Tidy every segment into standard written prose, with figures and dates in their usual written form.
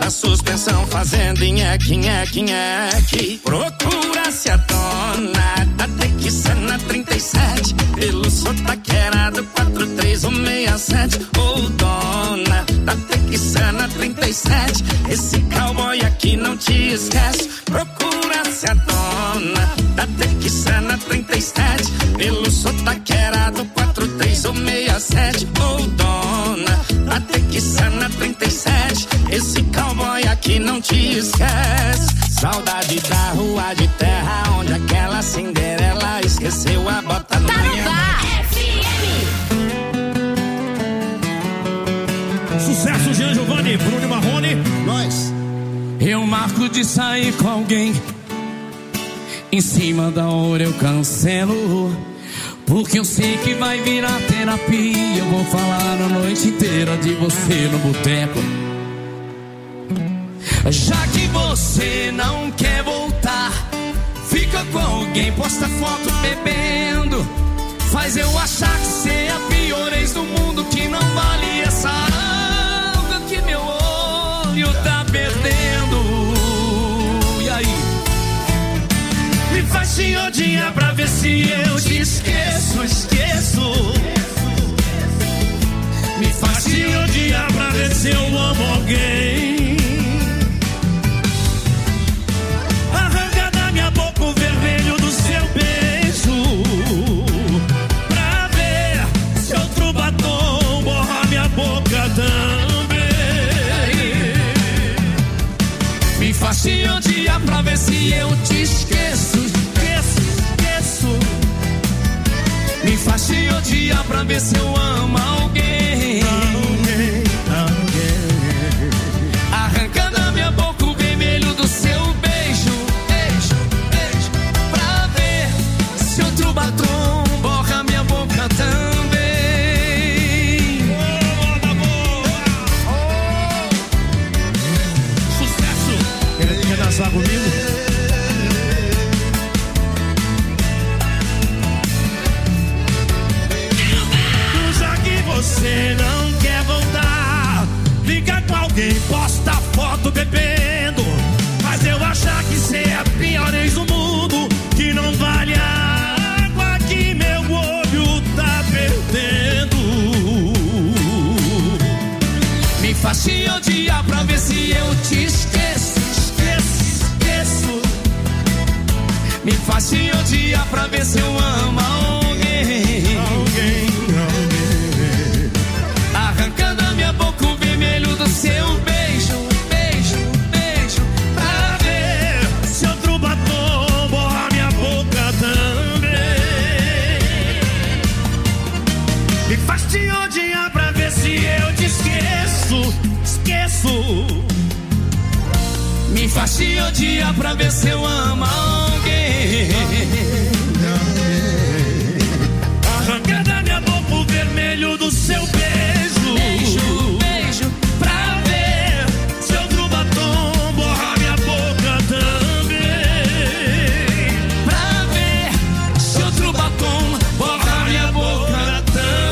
na suspensão fazendo nheque, nheque, nheque. Procura-se a dona da Texana 37, pelo sotaqueirado 43167. Ô dona da Texana 37, esse cowboy aqui não te esquece. Procura-se a dona da Texana 37, pelo sotaqueirado 43167. Ô dona da Texana 37, esse cowboy aqui não te esquece. Saudade da rua de terra, onde aquela Cinderela esqueceu a bota no Sucesso, Jean Giovanni, Bruno Marrone, nós. Eu marco de sair com alguém, em cima da hora eu cancelo, porque eu sei que vai virar terapia. Eu vou falar a noite inteira de você no boteco. Já que você não quer voltar, fica com alguém, posta foto bebendo, faz eu achar que você é a pior ex do mundo, que não vale essa água que meu olho tá perdendo. E aí? Me faz te odiar pra ver se eu te esqueço, esqueço. Me faz te odiar pra ver se eu amo alguém. Arranca da minha boca o vermelho do seu beijo, pra ver se outro batom borra minha boca também. Me faz te odiar pra ver se eu te esqueço, esqueço, esqueço. Me faz te odiar pra ver se eu amo alguém. Alguém, alguém. Arranca da minha boca o vermelho do seu beijo, beijo, beijo, pra ver se outro batom borra minha boca também. Sucesso! Quer dançar comigo? Já que você não quer voltar, fica com alguém, posta foto bebendo, mas eu achar que cê é a pior ex do mundo, que não vale a água que meu olho tá perdendo. Me faz te odiar pra ver se eu te esqueço, esqueço, esqueço. Me faz te odiar pra ver se eu amo alguém. Alguém, alguém. Arranca da minha boca o vermelho do seu beijo, beijo, beijo, pra ver Se outro batom borra minha boca também. Me faz te odiar pra ver se eu te esqueço, esqueço. Me faz te odiar pra ver se eu amo alguém. Arranca da minha boca o vermelho do seu beijo, Beijo, beijo, pra ver se outro batom borra minha boca também. pra ver se outro batom borra minha boca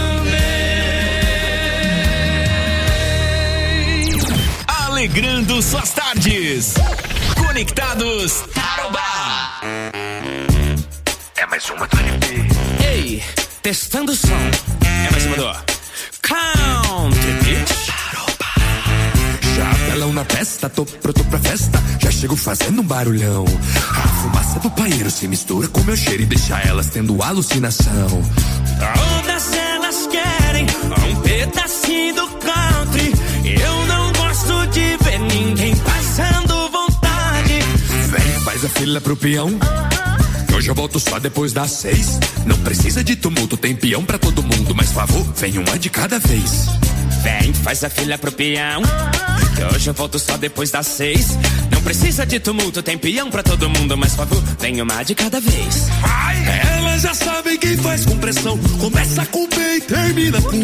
também. Alegrando suas tardes. Conectados Tarobá. É mais uma do LP. Ei, testando o som. É mais uma do Country Beat. Chapelão na testa, tô pronto pra festa. Já chego fazendo um barulhão. A fumaça do paeiro se mistura com meu cheiro e deixa elas tendo alucinação. Todas elas querem um pedacinho do country. Eu não gosto de ver ninguém passando vontade. Vem, faz a fila pro peão. Hoje eu volto só depois das 6. Não precisa de tumulto, tem peão pra todo mundo. Mas favor, vem uma de cada vez. Vem, faz a fila pro peão, que hoje eu volto só depois das 6. Não precisa de tumulto, tem peão pra todo mundo. Mas favor, vem uma de cada vez. Elas já sabem quem faz com pressão. Começa com B e termina com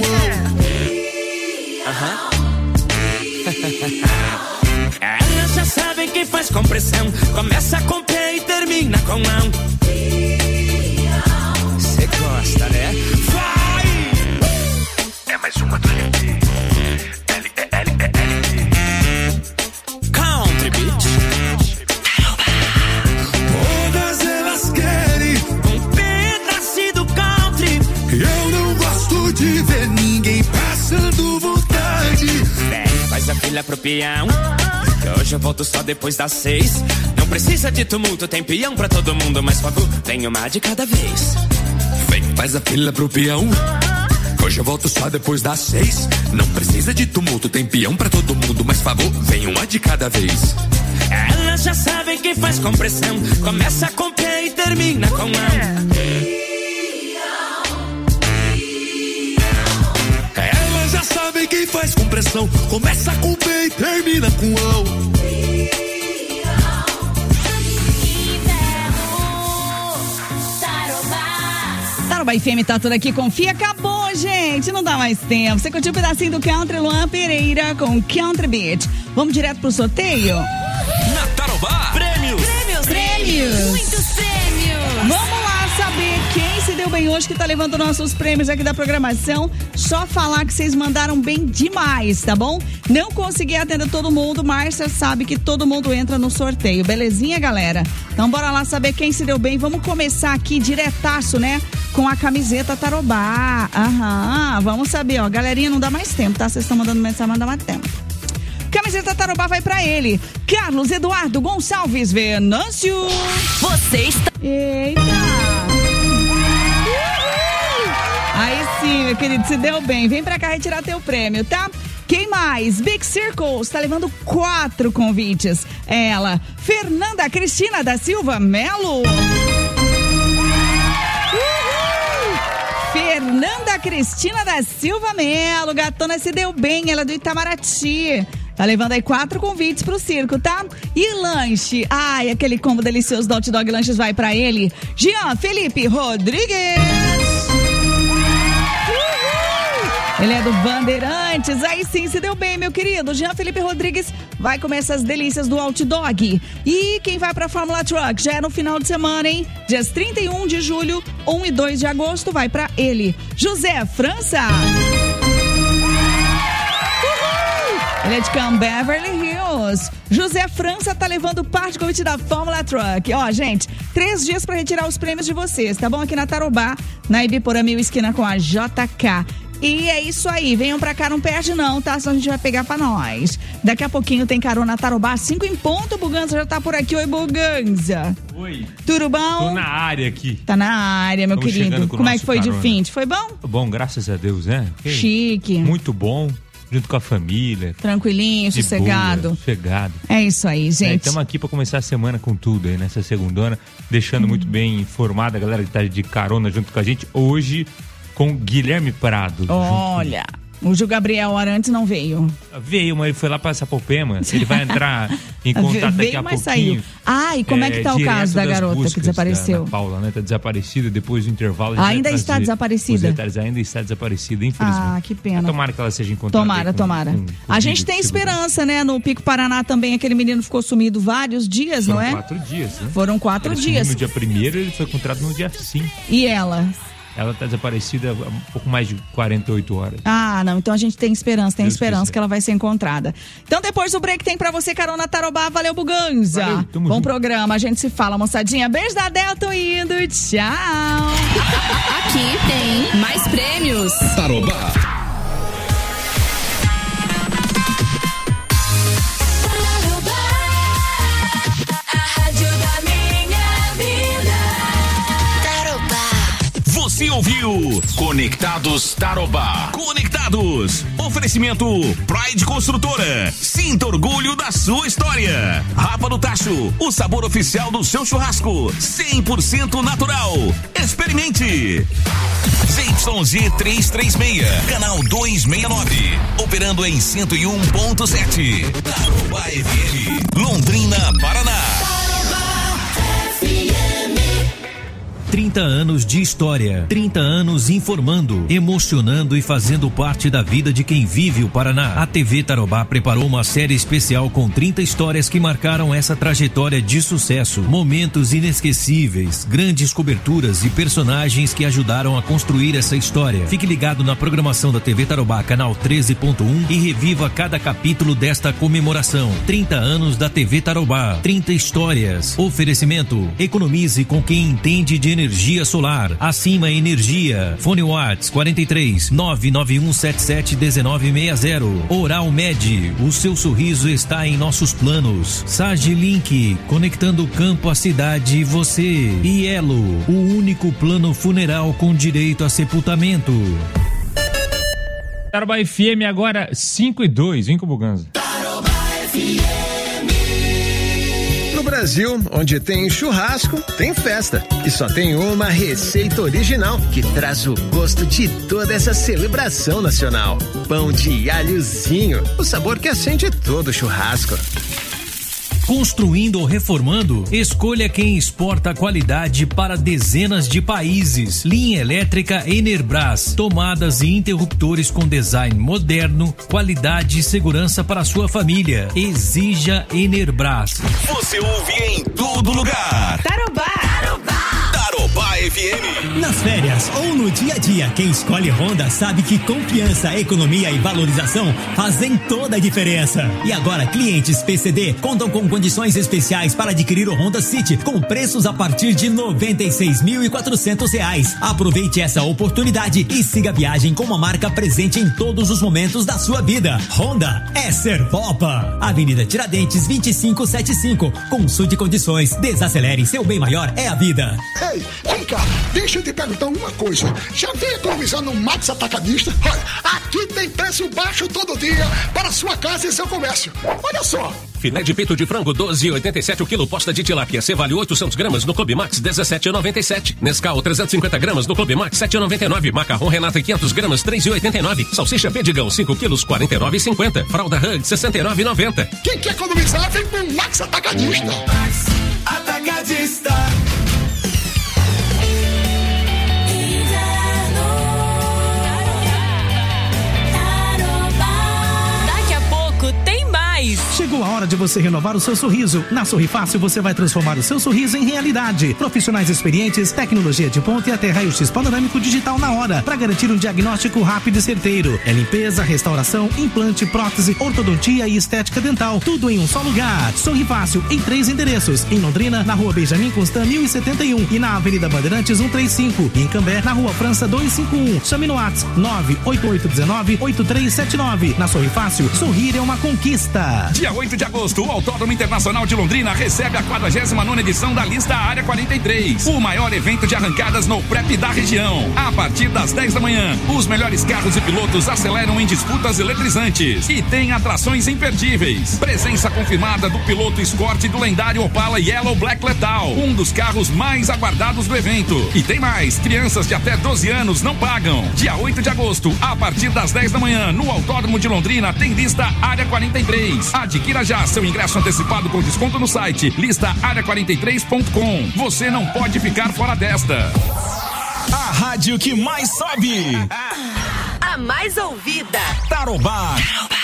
Elas já sabem quem faz com pressão. Começa com P e termina com não. Cê gosta, né? Vai! É mais uma do LP. L-E-L-E-L-P. pro peão. Que hoje eu volto só depois das 6. Não precisa de tumulto, tem peão pra todo mundo. Mas, por favor, vem uma de cada vez. Vem, faz a fila pro peão. Hoje eu volto só depois das 6. Não precisa de tumulto, tem peão pra todo mundo. Mas, favor, vem uma de cada vez. Elas já sabem quem faz compressão. Começa com P e termina com mão. Elas já sabem quem faz compressão. Começa com P e termina com ão. Tarobá FM tá tudo aqui, confia, acabou, gente, não dá mais tempo. Você curtiu um pedacinho do Country, Luan Pereira com Country Beat. Vamos direto pro sorteio? Na Tarobá, prêmios. Muitos prêmios. Vamos lá saber quem se deu bem hoje, que tá levando nossos prêmios aqui da programação. Só falar que vocês mandaram bem demais, tá bom? Não consegui atender todo mundo, Márcia sabe que todo mundo entra no sorteio, belezinha, galera? Então bora lá saber quem se deu bem. Vamos começar aqui diretaço, né? Com a camiseta Tarobá. Aham, vamos saber, ó. Galerinha, não dá mais tempo, tá? Vocês estão mandando mensagem, não dá mais tempo. Camiseta Tarobá vai pra ele, Carlos Eduardo Gonçalves Venâncio. Você está... Eita! Aí sim, meu querido, se deu bem. Vem pra cá retirar teu prêmio, tá? Quem mais? Big Circles tá levando 4 convites. Ela, Fernanda Cristina da Silva Melo. Fernanda Cristina da Silva Melo, gatona se deu bem, ela é do Itamaraty. Tá levando aí 4 convites pro circo, tá? E lanche, ai, aquele combo delicioso do Hot Dog Lanches vai pra ele, Jean Felipe Rodrigues. Ele é do Bandeirantes, aí sim se deu bem, meu querido. Jean Felipe Rodrigues vai comer essas delícias do Hot Dog. E quem vai pra Fórmula Truck já é no final de semana, hein? Dias 31 de julho, 1 e 2 de agosto, vai pra ele, José França. Ele é de Camp Beverly Hills. José França tá levando parte do convite da Fórmula Truck. Ó, gente, 3 dias pra retirar os prêmios de vocês, tá bom? Aqui na Tarobá, na Ibiporã 1000, esquina com a JK. E é isso aí, venham pra cá, não perde não, tá? Senão a gente vai pegar pra nós. Daqui a pouquinho tem carona Tarobá, 5 em ponto, Buganza já tá por aqui. Oi, Buganza. Oi. Tudo bom? Tô na área aqui. Tá na área, meu querido. Como é que foi carona. De fim? Foi bom? Bom, graças a Deus, né? Chique. Muito bom, junto com a família. Tranquilinho, sossegado. Boa, sossegado. É isso aí, gente. Estamos aqui pra começar a semana com tudo aí, nessa segundona, deixando muito bem informada a galera que tá de carona junto com a gente. Hoje, com Guilherme Prado. Olha, o Gil Gabriel Arantes não veio. Veio, mas ele foi lá pra Sapopema. Ele vai entrar em contato daqui a pouquinho. Saiu. Ah, e como é que tá o caso da garota que desapareceu? Da Paula, né? Tá desaparecida depois do intervalo. Ainda está desaparecida? Ainda está desaparecida, infelizmente. Ah, que pena. Mas tomara que ela seja encontrada. Tomara. A gente tem esperança, né? No Pico Paraná também, aquele menino ficou sumido vários dias, não é? Foram 4 dias, né? Foram 4 dias. No dia 1º, ele foi encontrado no dia 5. E ela? Ela tá desaparecida há um pouco mais de 48 horas. Ah, não. Então a gente tem esperança, Deus quiser. que ela vai ser encontrada. Então depois do break tem pra você, carona Tarobá. Valeu, Buganza. Valeu, tamo Bom junto. programa, a gente se fala, moçadinha. Beijo da Del, tô indo. Tchau. Aqui tem mais prêmios. Tarobá. Você ouviu Conectados Tarobá. Conectados. Oferecimento Pride Construtora. Sinta orgulho da sua história. Rapa do Tacho, o sabor oficial do seu churrasco. 100% natural. Experimente. ZYG 336, canal 269. Operando em 101.7. Tarobá FM. Londrina, Paraná. 30 anos de história, 30 anos informando, emocionando e fazendo parte da vida de quem vive o Paraná. A TV Tarobá preparou uma série especial com 30 histórias que marcaram essa trajetória de sucesso. Momentos inesquecíveis, grandes coberturas e personagens que ajudaram a construir essa história. Fique ligado na programação da TV Tarobá, canal 13.1 e reviva cada capítulo desta comemoração. 30 anos da TV Tarobá, 30 histórias. Oferecimento: economize com quem entende de energia Energia Solar. Acima Energia. Fone Whats 43 99177 1960. Oral Med, o seu sorriso está em nossos planos. Sagilink, conectando o campo à cidade e você. E Elo, o único plano funeral com direito a sepultamento. Tarobá FM agora 5:02, vem com o Buganza. Tarobá FM. No Brasil, onde tem churrasco, tem festa. E só tem uma receita original que traz o gosto de toda essa celebração nacional. Pão de alhozinho, o sabor que acende todo churrasco. Construindo ou reformando? Escolha quem exporta qualidade para dezenas de países. Linha elétrica Enerbras. Tomadas e interruptores com design moderno, qualidade e segurança para a sua família. Exija Enerbras. Você ouve em todo lugar. Tarobá. Tarobá FM. Nas férias ou no dia a dia, quem escolhe Honda sabe que confiança, economia e valorização fazem toda a diferença. E agora, clientes PCD contam com condições especiais para adquirir o Honda City com preços a partir de R$ 96.400. Aproveite essa oportunidade e siga a viagem com uma marca presente em todos os momentos da sua vida. Honda é ser Popa. Avenida Tiradentes 2575. Consulte condições. Desacelere, seu bem maior é a vida. Ei, vem cá, deixa eu te perguntar uma coisa. Já vem economizar no Max Atacadista? Olha, aqui tem preço baixo todo dia para sua casa e seu comércio. Olha só. Filé de peito de frango 12,87 o quilo, posta de tilápia Cevalho 800 gramas no Clube Max 17,97. Nescau 350 gramas no Clube Max 7,99. Macarrão Renata 500 gramas 3,89. Salsicha Pedigão 5 quilos 49,50. Fralda Hug 69,90. Quem quer economizar vem pro Max Atacadista. Max Atacadista. Chegou a hora de você renovar o seu sorriso. Na Sorri Fácil você vai transformar o seu sorriso em realidade. Profissionais experientes, tecnologia de ponta e até raio-x panorâmico digital na hora, para garantir um diagnóstico rápido e certeiro. É limpeza, restauração, implante, prótese, ortodontia e estética dental. Tudo em um só lugar. Sorri Fácil em 3 endereços. Em Londrina, na Rua Benjamin Constant 1071 e na Avenida Bandeirantes 135. E em Cambé, na Rua França 251. Chame no WhatsApp 98819-8379. Na Sorri Fácil, sorrir é uma conquista. Dia 8 de agosto, o Autódromo Internacional de Londrina recebe a 49ª edição da lista Área 43, o maior evento de arrancadas no prep da região. A partir das 10 da manhã, os melhores carros e pilotos aceleram em disputas eletrizantes e tem atrações imperdíveis. Presença confirmada do piloto Escort do lendário Opala Yellow Black Lethal, um dos carros mais aguardados do evento. E tem mais, crianças de até 12 anos não pagam. Dia 8 de agosto, a partir das 10 da manhã, no Autódromo de Londrina, tem lista Área 43. Adquira já seu ingresso antecipado com desconto no site listaarea43.com. Você não pode ficar fora desta. A rádio que mais sobe. A mais ouvida. Tarobá.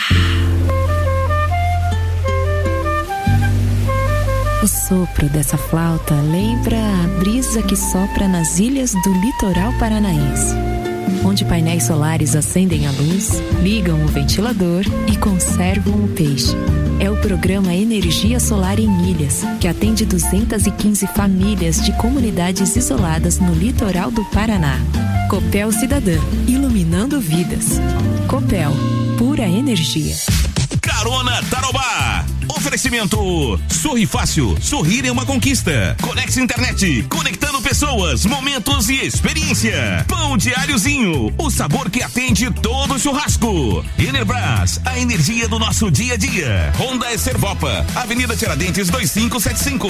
O sopro dessa flauta lembra a brisa que sopra nas ilhas do litoral paranaense, onde painéis solares acendem a luz, ligam o ventilador e conservam o peixe. É o programa Energia Solar em Ilhas, que atende 215 famílias de comunidades isoladas no litoral do Paraná. Copel Cidadã, iluminando vidas. Copel, pura energia. Carona Tarobá. Oferecimento Sorri Fácil, sorrir é uma conquista. Conex Internet, conectando pessoas, momentos e experiência. Pão de alhozinho, o sabor que atende todo churrasco. Enerbras, a energia do nosso dia a dia. Honda é Servopa, Avenida Tiradentes 2575.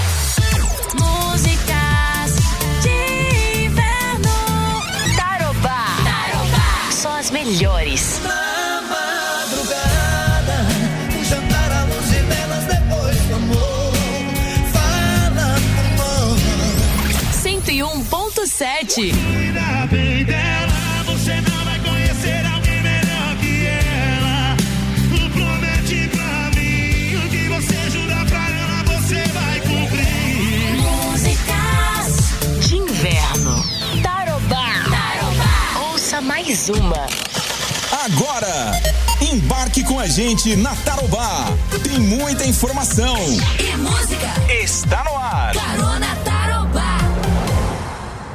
Músicas de inverno. Tarobá. Só as melhores. Na madrugada, um jantar à luz de velas depois do amor. Fala amor. 101.7. Cuida bem dela, você não vai conhecer alguém melhor que ela. Promete pra mim o que você jura pra ela, você vai cumprir. Músicas de inverno. Tarobá. Ouça mais uma. Agora, embarque com a gente na Tarobá. Tem muita informação. E música. Está no ar. Carona Tarobá.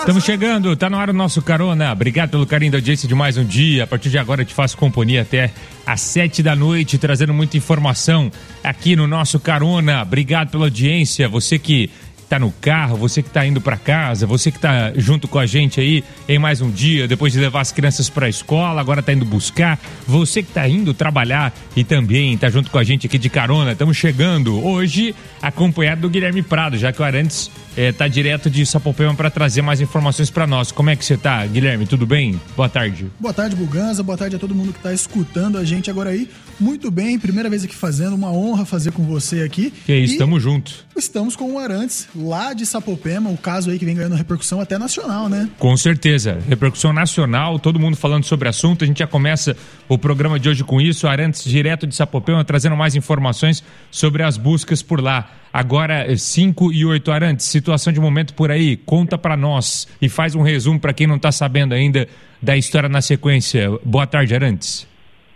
Estamos chegando, tá na hora do nosso carona. Obrigado pelo carinho da audiência de mais um dia. A partir de agora eu te faço companhia até às 7 da noite, trazendo muita informação aqui no nosso carona. Obrigado pela audiência. Você que tá no carro, você que tá indo para casa, você que tá junto com a gente aí em mais um dia, depois de levar as crianças para a escola, agora tá indo buscar, você que tá indo trabalhar e também tá junto com a gente aqui de carona. Estamos chegando hoje acompanhado do Guilherme Prado, já que o Arantes tá direto de Sapopema para trazer mais informações para nós. Como é que você tá, Guilherme? Tudo bem? Boa tarde. Boa tarde, Buganza. Boa tarde a todo mundo que tá escutando a gente agora aí. Muito bem, primeira vez aqui fazendo, uma honra fazer com você aqui. Que é isso, tamo junto. Estamos com o Arantes, lá de Sapopema, o caso aí que vem ganhando repercussão até nacional, né? Com certeza, repercussão nacional, todo mundo falando sobre o assunto. A gente já começa o programa de hoje com isso. Arantes, direto de Sapopema, trazendo mais informações sobre as buscas por lá. Agora, 5 e 8, Arantes, situação de momento por aí, conta pra nós e faz um resumo pra quem não tá sabendo ainda da história na sequência. Boa tarde, Arantes.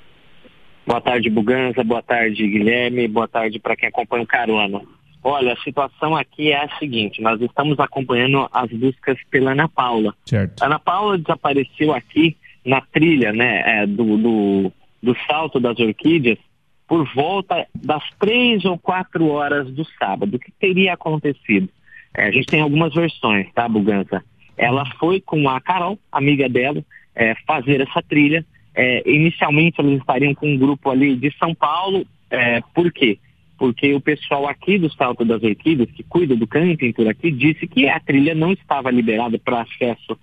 Boa tarde, Buganza, boa tarde, Guilherme, boa tarde para quem acompanha o carona. Olha, a situação aqui é a seguinte, nós estamos acompanhando as buscas pela Ana Paula. Certo. A Ana Paula desapareceu aqui na trilha, né, do Salto das Orquídeas, por volta das 3 ou 4 horas do sábado. O que teria acontecido? A gente tem algumas versões, tá, Buganza? Ela foi com a Carol, amiga dela, fazer essa trilha. Inicialmente eles estariam com um grupo ali de São Paulo. Por quê? Porque o pessoal aqui do Salto das Orquídeas, que cuida do camping por aqui, disse que a trilha não estava liberada para acesso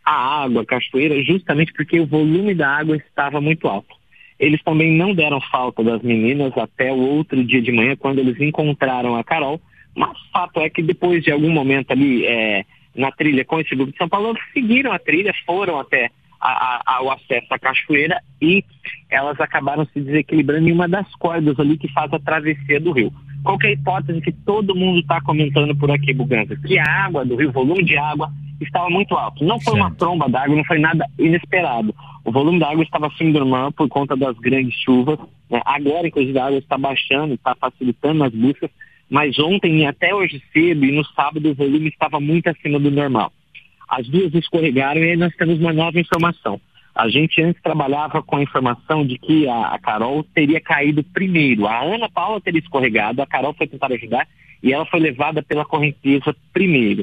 à água, à cachoeira, justamente porque o volume da água estava muito alto. Eles também não deram falta das meninas até o outro dia de manhã, quando eles encontraram a Carol, mas o fato é que depois de algum momento ali na trilha com esse grupo de São Paulo, eles seguiram a trilha, foram até ao acesso à cachoeira e elas acabaram se desequilibrando em uma das cordas ali que faz a travessia do rio. Qual que é a hipótese que todo mundo está comentando por aqui, Buganza? Que a água do rio, o volume de água estava muito alto. Não foi uma tromba d'água, não foi nada inesperado. O volume da água estava acima normal por conta das grandes chuvas, né? Agora, inclusive, a água está baixando, está facilitando as buscas, mas ontem e até hoje cedo e no sábado o volume estava muito acima do normal. As duas escorregaram e aí nós temos uma nova informação. A gente antes trabalhava com a informação de que a Carol teria caído primeiro. A Ana Paula teria escorregado, a Carol foi tentar ajudar e ela foi levada pela correnteza primeiro.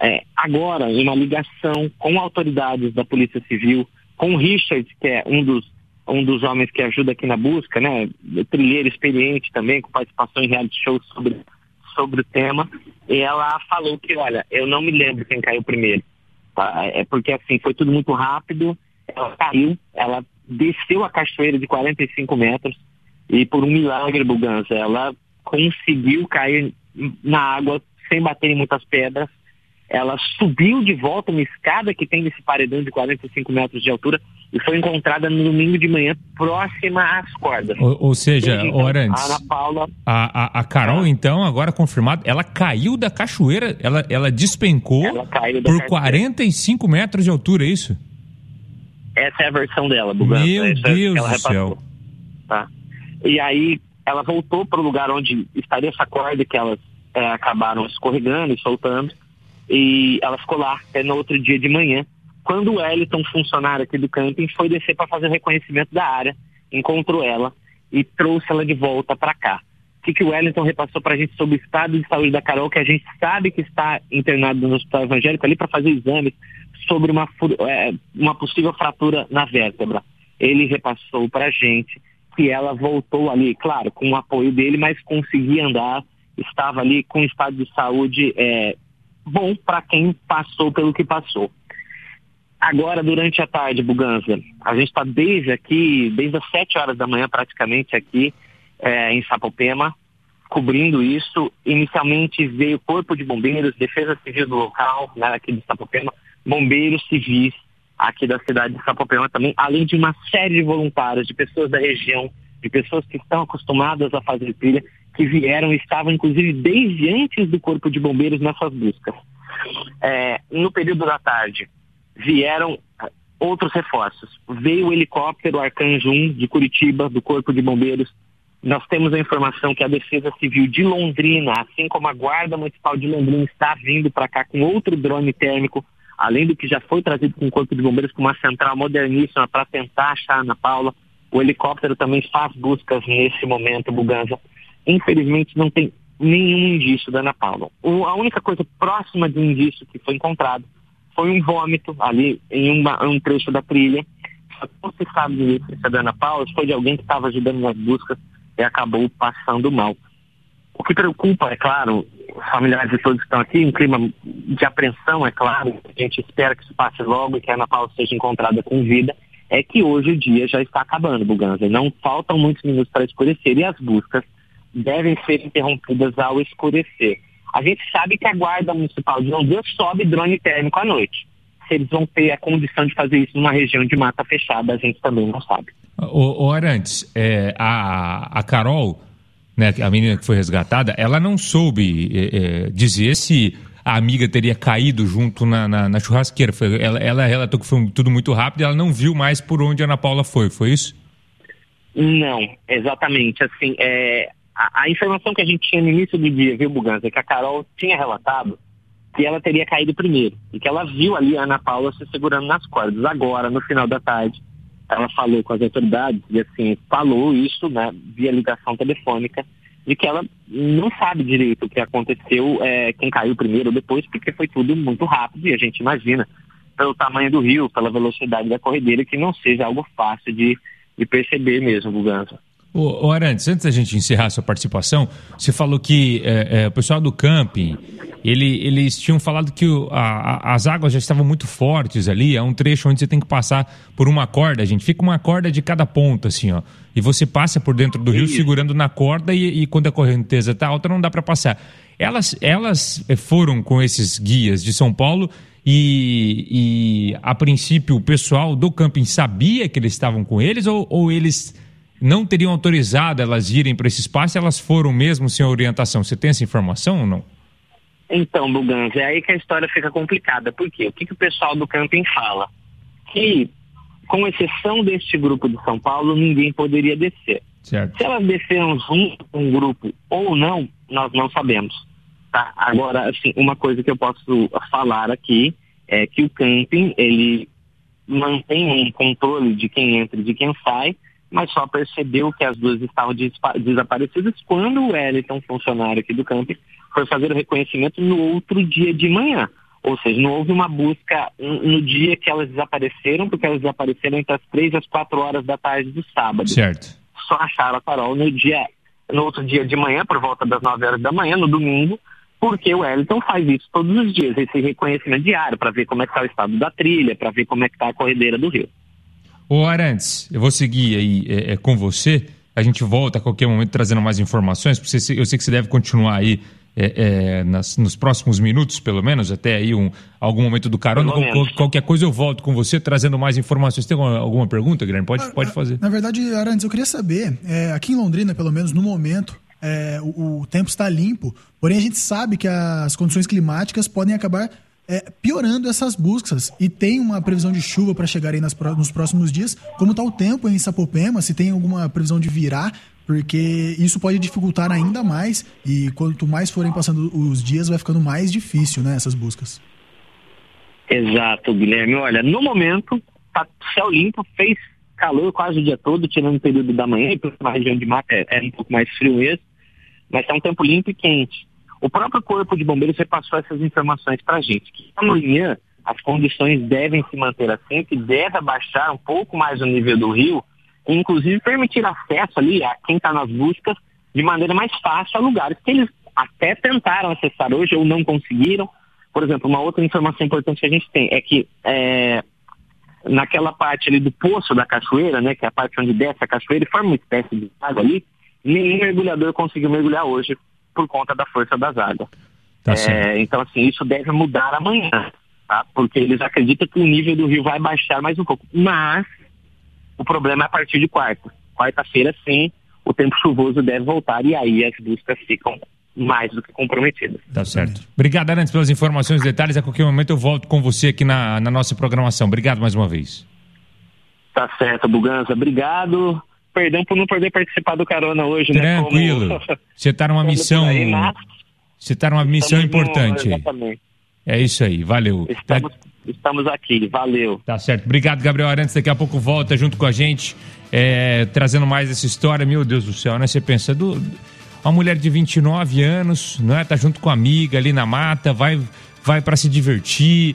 Agora, em uma ligação com autoridades da Polícia Civil, com o Richard, que é um dos homens que ajuda aqui na busca, né, trilheiro experiente também, com participação em reality shows sobre o tema, e ela falou que, olha, eu não me lembro quem caiu primeiro. Tá? Porque assim, foi tudo muito rápido, ela caiu, ela desceu a cachoeira de 45 metros e por um milagre, Buganza, ela conseguiu cair na água sem bater em muitas pedras. Ela subiu de volta uma escada que tem nesse paredão de 45 metros de altura e foi encontrada no domingo de manhã próxima às cordas. Ou seja, então, Arantes, a Ana Paula... A Carol, então, agora confirmado, ela caiu da cachoeira, ela despencou por 45 metros de altura, é isso? Essa é a versão dela, Buganza. Meu Deus do céu. Tá. E aí ela voltou para o lugar onde estaria essa corda que elas acabaram escorregando e soltando. E ela ficou lá até no outro dia de manhã, quando o Wellington, funcionário aqui do camping, foi descer para fazer o reconhecimento da área, encontrou ela e trouxe ela de volta para cá. O que o Wellington repassou para a gente sobre o estado de saúde da Carol, que a gente sabe que está internado no Hospital Evangélico ali para fazer exames sobre uma possível fratura na vértebra. Ele repassou para a gente que ela voltou ali, claro, com o apoio dele, mas conseguia andar, estava ali com estado de saúde bom para quem passou pelo que passou. Agora, durante a tarde, Buganza, a gente está desde as 7 horas da manhã praticamente aqui em Sapopema, cobrindo isso. Inicialmente veio o Corpo de Bombeiros, Defesa Civil do local, né, aqui de Sapopema, bombeiros civis aqui da cidade de Sapopema também, além de uma série de voluntários, de pessoas da região, de pessoas que estão acostumadas a fazer trilha, que vieram e estavam, inclusive, desde antes do Corpo de Bombeiros nessas buscas. No período da tarde, vieram outros reforços. Veio o helicóptero Arcanjo 1 de Curitiba, do Corpo de Bombeiros. Nós temos a informação que a Defesa Civil de Londrina, assim como a Guarda Municipal de Londrina, está vindo para cá com outro drone térmico, além do que já foi trazido com o Corpo de Bombeiros, com uma central moderníssima para tentar achar a Ana Paula. O helicóptero também faz buscas nesse momento, Buganza. Infelizmente não tem nenhum indício da Ana Paula. A única coisa próxima de um indício que foi encontrado foi um vômito ali em um trecho da trilha. Só que não se sabe se é da Ana Paula, se foi de alguém que estava ajudando nas buscas e acabou passando mal. O que preocupa, é claro, os familiares de todos que estão aqui, um clima de apreensão, é claro, a gente espera que isso passe logo e que a Ana Paula seja encontrada com vida, é que hoje o dia já está acabando, Buganza. Não faltam muitos minutos para escurecer e as buscas devem ser interrompidas ao escurecer. A gente sabe que a Guarda Municipal de Londrina sobe drone térmico à noite. Se eles vão ter a condição de fazer isso numa região de mata fechada, a gente também não sabe. O Arantes, a Carol, né, a menina que foi resgatada, ela não soube dizer se a amiga teria caído junto na churrasqueira. Ela relatou que foi tudo muito rápido e ela não viu mais por onde a Ana Paula foi isso? Não, exatamente. Assim, a informação que a gente tinha no início do dia, viu, Buganza, é que a Carol tinha relatado que ela teria caído primeiro e que ela viu ali a Ana Paula se segurando nas cordas. Agora, no final da tarde, ela falou com as autoridades e assim, falou isso, né, via ligação telefônica, de que ela não sabe direito o que aconteceu, quem caiu primeiro ou depois, porque foi tudo muito rápido e a gente imagina, pelo tamanho do rio, pela velocidade da corredeira, que não seja algo fácil de perceber mesmo, Buganza. Ô Arantes, antes da gente encerrar a sua participação, você falou que o pessoal do camping, eles tinham falado que as águas já estavam muito fortes ali, é um trecho onde você tem que passar por uma corda, gente, fica uma corda de cada ponta, assim, ó, e você passa por dentro do rio segurando na corda e quando a correnteza está alta não dá para passar. Elas foram com esses guias de São Paulo e a princípio o pessoal do camping sabia que eles estavam com eles ou eles não teriam autorizado elas irem para esse espaço, elas foram mesmo sem orientação? Você tem essa informação ou não? Então, Buganza, é aí que a história fica complicada. Por quê? O que o pessoal do camping fala? Que, com exceção deste grupo de São Paulo, ninguém poderia descer. Certo. Se elas desceram junto com o grupo ou não, nós não sabemos. Tá? Agora, assim, uma coisa que eu posso falar aqui é que o camping, ele mantém um controle de quem entra e de quem sai, mas só percebeu que as duas estavam desaparecidas quando o Wellington, funcionário aqui do camping, foi fazer o reconhecimento no outro dia de manhã. Ou seja, não houve uma busca no dia que elas desapareceram, porque elas desapareceram entre as 3 e as 4 horas da tarde do sábado. Certo. Só acharam a Carol no outro dia de manhã, por volta das 9 horas da manhã, no domingo, porque o Wellington faz isso todos os dias, esse reconhecimento diário, para ver como é que está o estado da trilha, para ver como é que está a corredeira do rio. Ô Arantes, eu vou seguir aí com você, a gente volta a qualquer momento trazendo mais informações, porque eu sei que você deve continuar aí nos próximos minutos, pelo menos, até aí algum momento do carona. Qualquer coisa eu volto com você trazendo mais informações. Tem alguma pergunta, Guilherme? Pode fazer. Na verdade, Arantes, eu queria saber, aqui em Londrina, pelo menos no momento, o tempo está limpo, porém a gente sabe que as condições climáticas podem acabar piorando essas buscas, e tem uma previsão de chuva para chegar aí nos próximos dias. Como está o tempo em Sapopema? Se tem alguma previsão de virar, porque isso pode dificultar ainda mais, e quanto mais forem passando os dias vai ficando mais difícil, né, essas buscas. Exato, Guilherme. Olha, no momento tá céu limpo, fez calor quase o dia todo, tirando o período da manhã, e na região de mata é um pouco mais frio mesmo, mas tá um tempo limpo e quente. O próprio Corpo de Bombeiros repassou essas informações para a gente, que amanhã as condições devem se manter assim, que deve abaixar um pouco mais o nível do rio, e inclusive permitir acesso ali a quem está nas buscas de maneira mais fácil a lugares que eles até tentaram acessar hoje ou não conseguiram. Por exemplo, uma outra informação importante que a gente tem é que naquela parte ali do poço da cachoeira, né, que é a parte onde desce a cachoeira e forma uma espécie de água ali, nenhum mergulhador conseguiu mergulhar hoje por conta da força das águas. Então, assim, isso deve mudar amanhã, tá? Porque eles acreditam que o nível do rio vai baixar mais um pouco. Mas o problema é a partir de quarta. Quarta-feira, sim, o tempo chuvoso deve voltar e aí as buscas ficam mais do que comprometidas. Tá certo. Obrigado, Arantes, pelas informações e detalhes. A qualquer momento eu volto com você aqui na nossa programação. Obrigado mais uma vez. Tá certo, Buganza. Obrigado. Perdão por não poder participar do carona hoje, Tranquilo. né? Você está numa missão. Você está numa missão importante. Exatamente. É isso aí, valeu. estamos aqui. Valeu. Tá certo. Obrigado, Gabriel Arantes. Daqui a pouco volta junto com a gente, trazendo mais essa história. Meu Deus do céu, né? Você pensa, uma mulher de 29 anos, não é? Tá junto com a amiga ali na mata, vai para se divertir,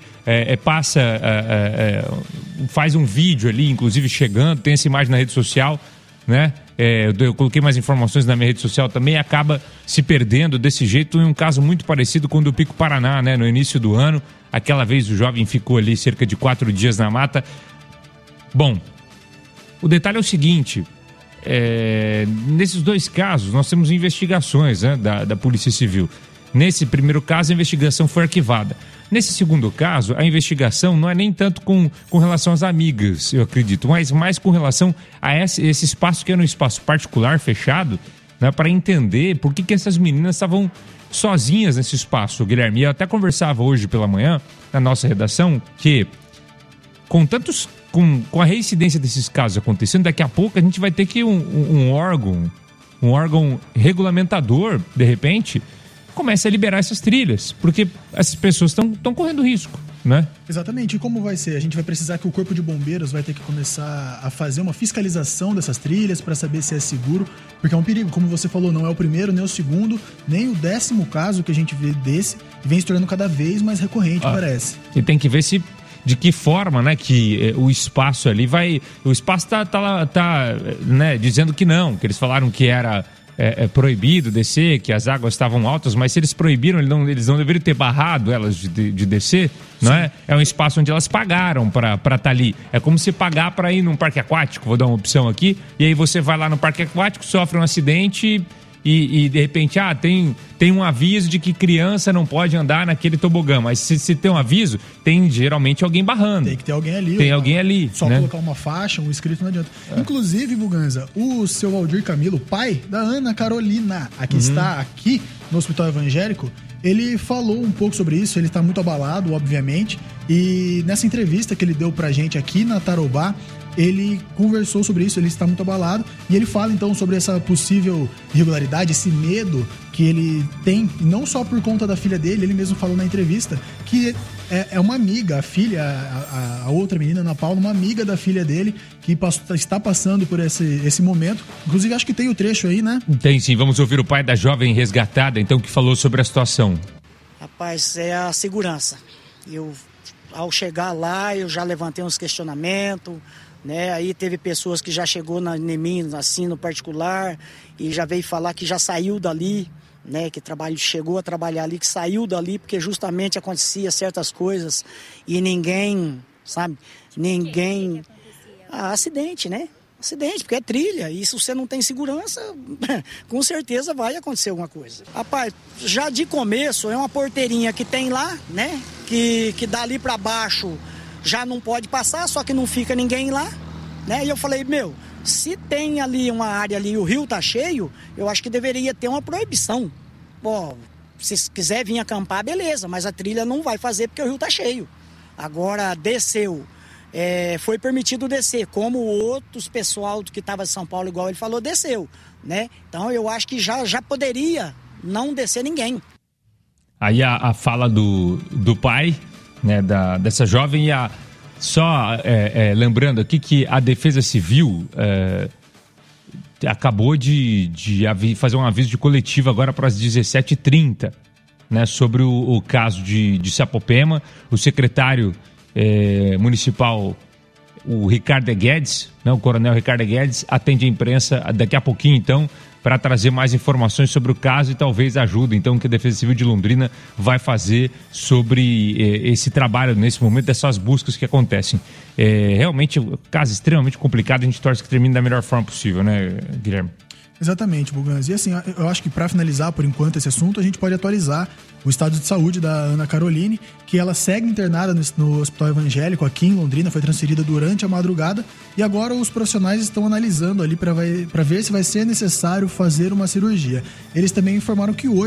faz um vídeo ali, inclusive chegando, tem essa imagem na rede social, né? Eu coloquei mais informações na minha rede social também, acaba se perdendo desse jeito, em um caso muito parecido com o do Pico Paraná, né? No início do ano, aquela vez o jovem ficou ali cerca de 4 dias na mata. Bom, o detalhe é o seguinte, nesses dois casos nós temos investigações, né, da Polícia Civil. Nesse primeiro caso, a investigação foi arquivada. Nesse segundo caso, a investigação não é nem tanto com relação às amigas, eu acredito, mas mais com relação a esse espaço que era um espaço particular, fechado, né, para entender por que essas meninas estavam sozinhas nesse espaço, Guilherme. Eu até conversava hoje pela manhã, na nossa redação, que com a reincidência desses casos acontecendo, daqui a pouco a gente vai ter que um órgão regulamentador, de repente, comece a liberar essas trilhas, porque essas pessoas estão correndo risco, né? Exatamente. E como vai ser? A gente vai precisar que o Corpo de Bombeiros vai ter que começar a fazer uma fiscalização dessas trilhas para saber se é seguro, porque é um perigo. Como você falou, não é o primeiro, nem o segundo, nem o 10º caso que a gente vê desse, e vem se tornando cada vez mais recorrente, parece. E tem que ver de que forma, né, que o espaço ali vai... O espaço tá né, dizendo que não, que eles falaram que era... proibido descer, que as águas estavam altas, mas se eles proibiram, eles não deveriam ter barrado elas de descer, não é? É um espaço onde elas pagaram para estar ali. É como se pagar para ir num parque aquático, vou dar uma opção aqui, e aí você vai lá no parque aquático, sofre um acidente e de repente, tem um aviso de que criança não pode andar naquele tobogã, mas se tem um aviso, tem geralmente alguém barrando. Tem que ter alguém ali. Tem alguém ali. Só né? colocar uma faixa, um escrito não adianta. Inclusive, Buganza, o seu Valdir Camilo, pai da Ana Carolina, que está aqui no Hospital Evangélico, ele falou um pouco sobre isso, ele está muito abalado, obviamente, e nessa entrevista que ele deu pra gente aqui na Tarobá, ele conversou sobre isso, ele está muito abalado, e ele fala então sobre essa possível irregularidade, esse medo que ele tem, não só por conta da filha dele, ele mesmo falou na entrevista, que é uma amiga, a filha, a outra menina, Ana Paula, uma amiga da filha dele, que está passando por esse momento. Inclusive, acho que tem o trecho aí, né? Tem sim, vamos ouvir o pai da jovem resgatada, então, que falou sobre a situação. Rapaz, é a segurança. Ao chegar lá, eu já levantei uns questionamentos, né? Aí teve pessoas que já chegou em mim, assim, no particular, e já veio falar que já saiu dali, né? Que chegou a trabalhar ali, que saiu dali porque justamente acontecia certas coisas e ninguém, sabe? Ninguém... acidente, né? Acidente, porque é trilha, e se você não tem segurança, com certeza vai acontecer alguma coisa. Rapaz, já de começo é uma porteirinha que tem lá, né? Que dali pra baixo já não pode passar, só que não fica ninguém lá, né? E eu falei, se tem ali uma área ali e o rio tá cheio, eu acho que deveria ter uma proibição. Bom, se quiser vir acampar, beleza, mas a trilha não vai fazer porque o rio tá cheio. Agora, desceu, foi permitido descer, como outros pessoal que estava em São Paulo, igual ele falou, desceu, né? Então, eu acho que já poderia não descer ninguém. Aí a fala do pai, né, dessa jovem, lembrando aqui que a Defesa Civil acabou de fazer um aviso de coletiva agora para as 17h30, né, sobre o caso de Sapopema. O secretário municipal, o Ricardo Guedes, né, o coronel Ricardo Guedes, atende a imprensa daqui a pouquinho, então, para trazer mais informações sobre o caso e talvez ajuda, então, que a Defesa Civil de Londrina vai fazer sobre esse trabalho nesse momento, dessas buscas que acontecem. Realmente, um caso extremamente complicado, a gente torce que termine da melhor forma possível, né, Guilherme? Exatamente, Buganza. E assim, eu acho que para finalizar, por enquanto, esse assunto, a gente pode atualizar o estado de saúde da Ana Caroline, que ela segue internada no Hospital Evangélico aqui em Londrina, foi transferida durante a madrugada, e agora os profissionais estão analisando ali para ver se vai ser necessário fazer uma cirurgia. Eles também informaram que hoje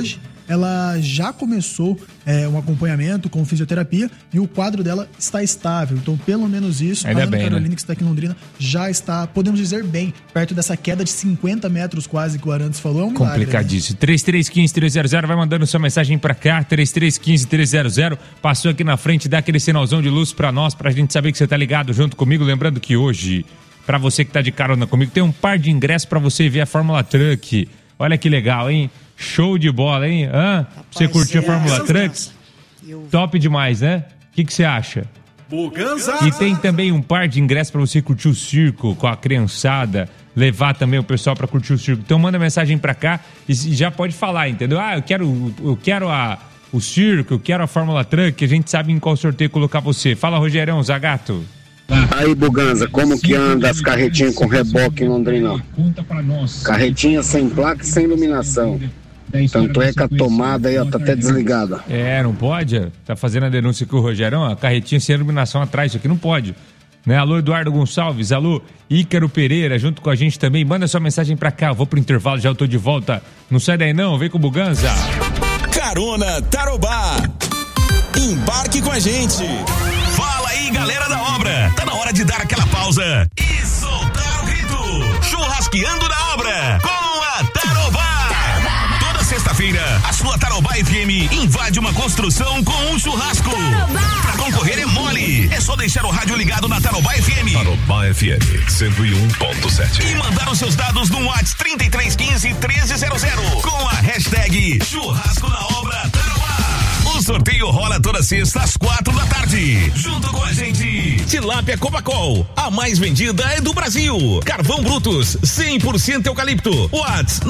ela já começou um acompanhamento com fisioterapia e o quadro dela está estável. Então, pelo menos isso, ainda a Ana bem, Carolina, né? que está aqui em Londrina, já está, podemos dizer bem, perto dessa queda de 50 metros quase que o Arantes falou. É um milagre. Complicadíssimo. 3315-300, vai mandando sua mensagem pra cá, 3315-300, passou aqui na frente, dá aquele sinalzão de luz pra nós, pra gente saber que você tá ligado junto comigo. Lembrando que hoje, pra você que tá de carona comigo, tem um par de ingressos pra você ver a Fórmula Truck. Olha que legal, hein? Show de bola, hein? Rapaz, você curtiu a Fórmula Truck? Top demais, né? O que você acha? Buganza! E tem também um par de ingressos pra você curtir o circo com a criançada, levar também o pessoal pra curtir o circo. Então manda mensagem pra cá e já pode falar, entendeu? Eu quero o circo, eu quero a Fórmula Truck, a gente sabe em qual sorteio colocar você. Fala, Rogerão, Zagato. Aí, Buganza, como que anda as carretinhas com reboque em Londrina? Carretinha sem placa e sem iluminação. Tanto é que a tomada aí, ó, tá até desligada. Não pode? Tá fazendo a denúncia com o Rogerão, a carretinha sem iluminação atrás, isso aqui não pode. Né? Alô, Eduardo Gonçalves, alô, Ícaro Pereira, junto com a gente também. Manda sua mensagem pra cá, eu vou pro intervalo, já eu tô de volta. Não sai daí não, vem com o Buganza. Carona Tarobá. Embarque com a gente. Fala aí, galera da obra. Tá na hora de dar aquela pausa e soltar o grito. Churrasqueando na obra com a Tarobá. Toda sexta-feira, a sua Tarobá FM invade uma construção com um churrasco. Pra concorrer é mole. É só deixar o rádio ligado na Tarobá FM. Tarobá FM 101.7. E mandar os seus dados no WhatsApp 3315-1300 com a hashtag Churrasco na Obra Tarobá. O sorteio rola toda sexta às 4 da tarde. Junto com a gente, Tilápia Copacol, a mais vendida é do Brasil. Carvão Brutus, 100% eucalipto. WhatsApp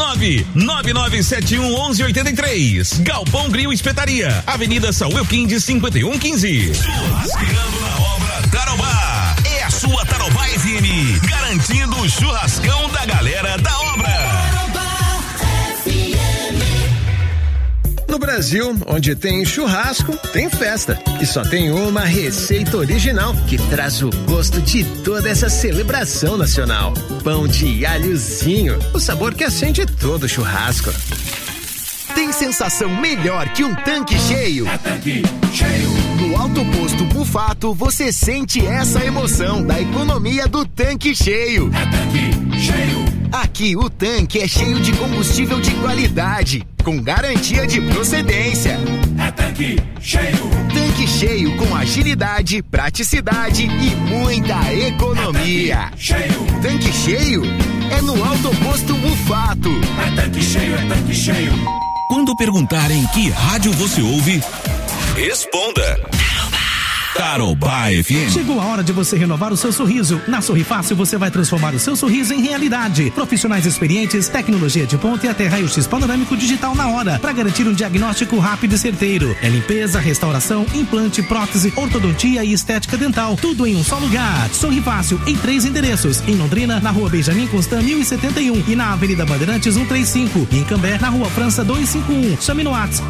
999711183. Galpão Grill Espetaria, Avenida Saúl Elquinde 5115. Churrasqueando na Obra Tarobá. É a sua Tarobá FM, garantindo o churrascão da galera da obra. No Brasil, onde tem churrasco, tem festa. E só tem uma receita original que traz o gosto de toda essa celebração nacional. Pão de alhozinho, o sabor que acende todo churrasco. Tem sensação melhor que um tanque cheio? É tanque cheio. No Alto Posto Mufato, você sente essa emoção da economia do tanque cheio. É tanque cheio. Aqui o tanque é cheio de combustível de qualidade, com garantia de procedência. É tanque cheio. Tanque cheio com agilidade, praticidade e muita economia. É cheio. Tanque cheio é no Alto Posto Mufato. É tanque cheio, é tanque cheio. Quando perguntarem que rádio você ouve, responda. Tarobá FM. Chegou a hora de você renovar o seu sorriso. Na Sorri Fácil você vai transformar o seu sorriso em realidade. Profissionais experientes, tecnologia de ponta e até raio-x panorâmico digital na hora, para garantir um diagnóstico rápido e certeiro. É limpeza, restauração, implante, prótese, ortodontia e estética dental. Tudo em um só lugar. Sorri Fácil em 3 endereços. Em Londrina, na Rua Benjamin Constant 1071 e na Avenida Bandeirantes 135. E em Cambé, na Rua França 251. Chame no WhatsApp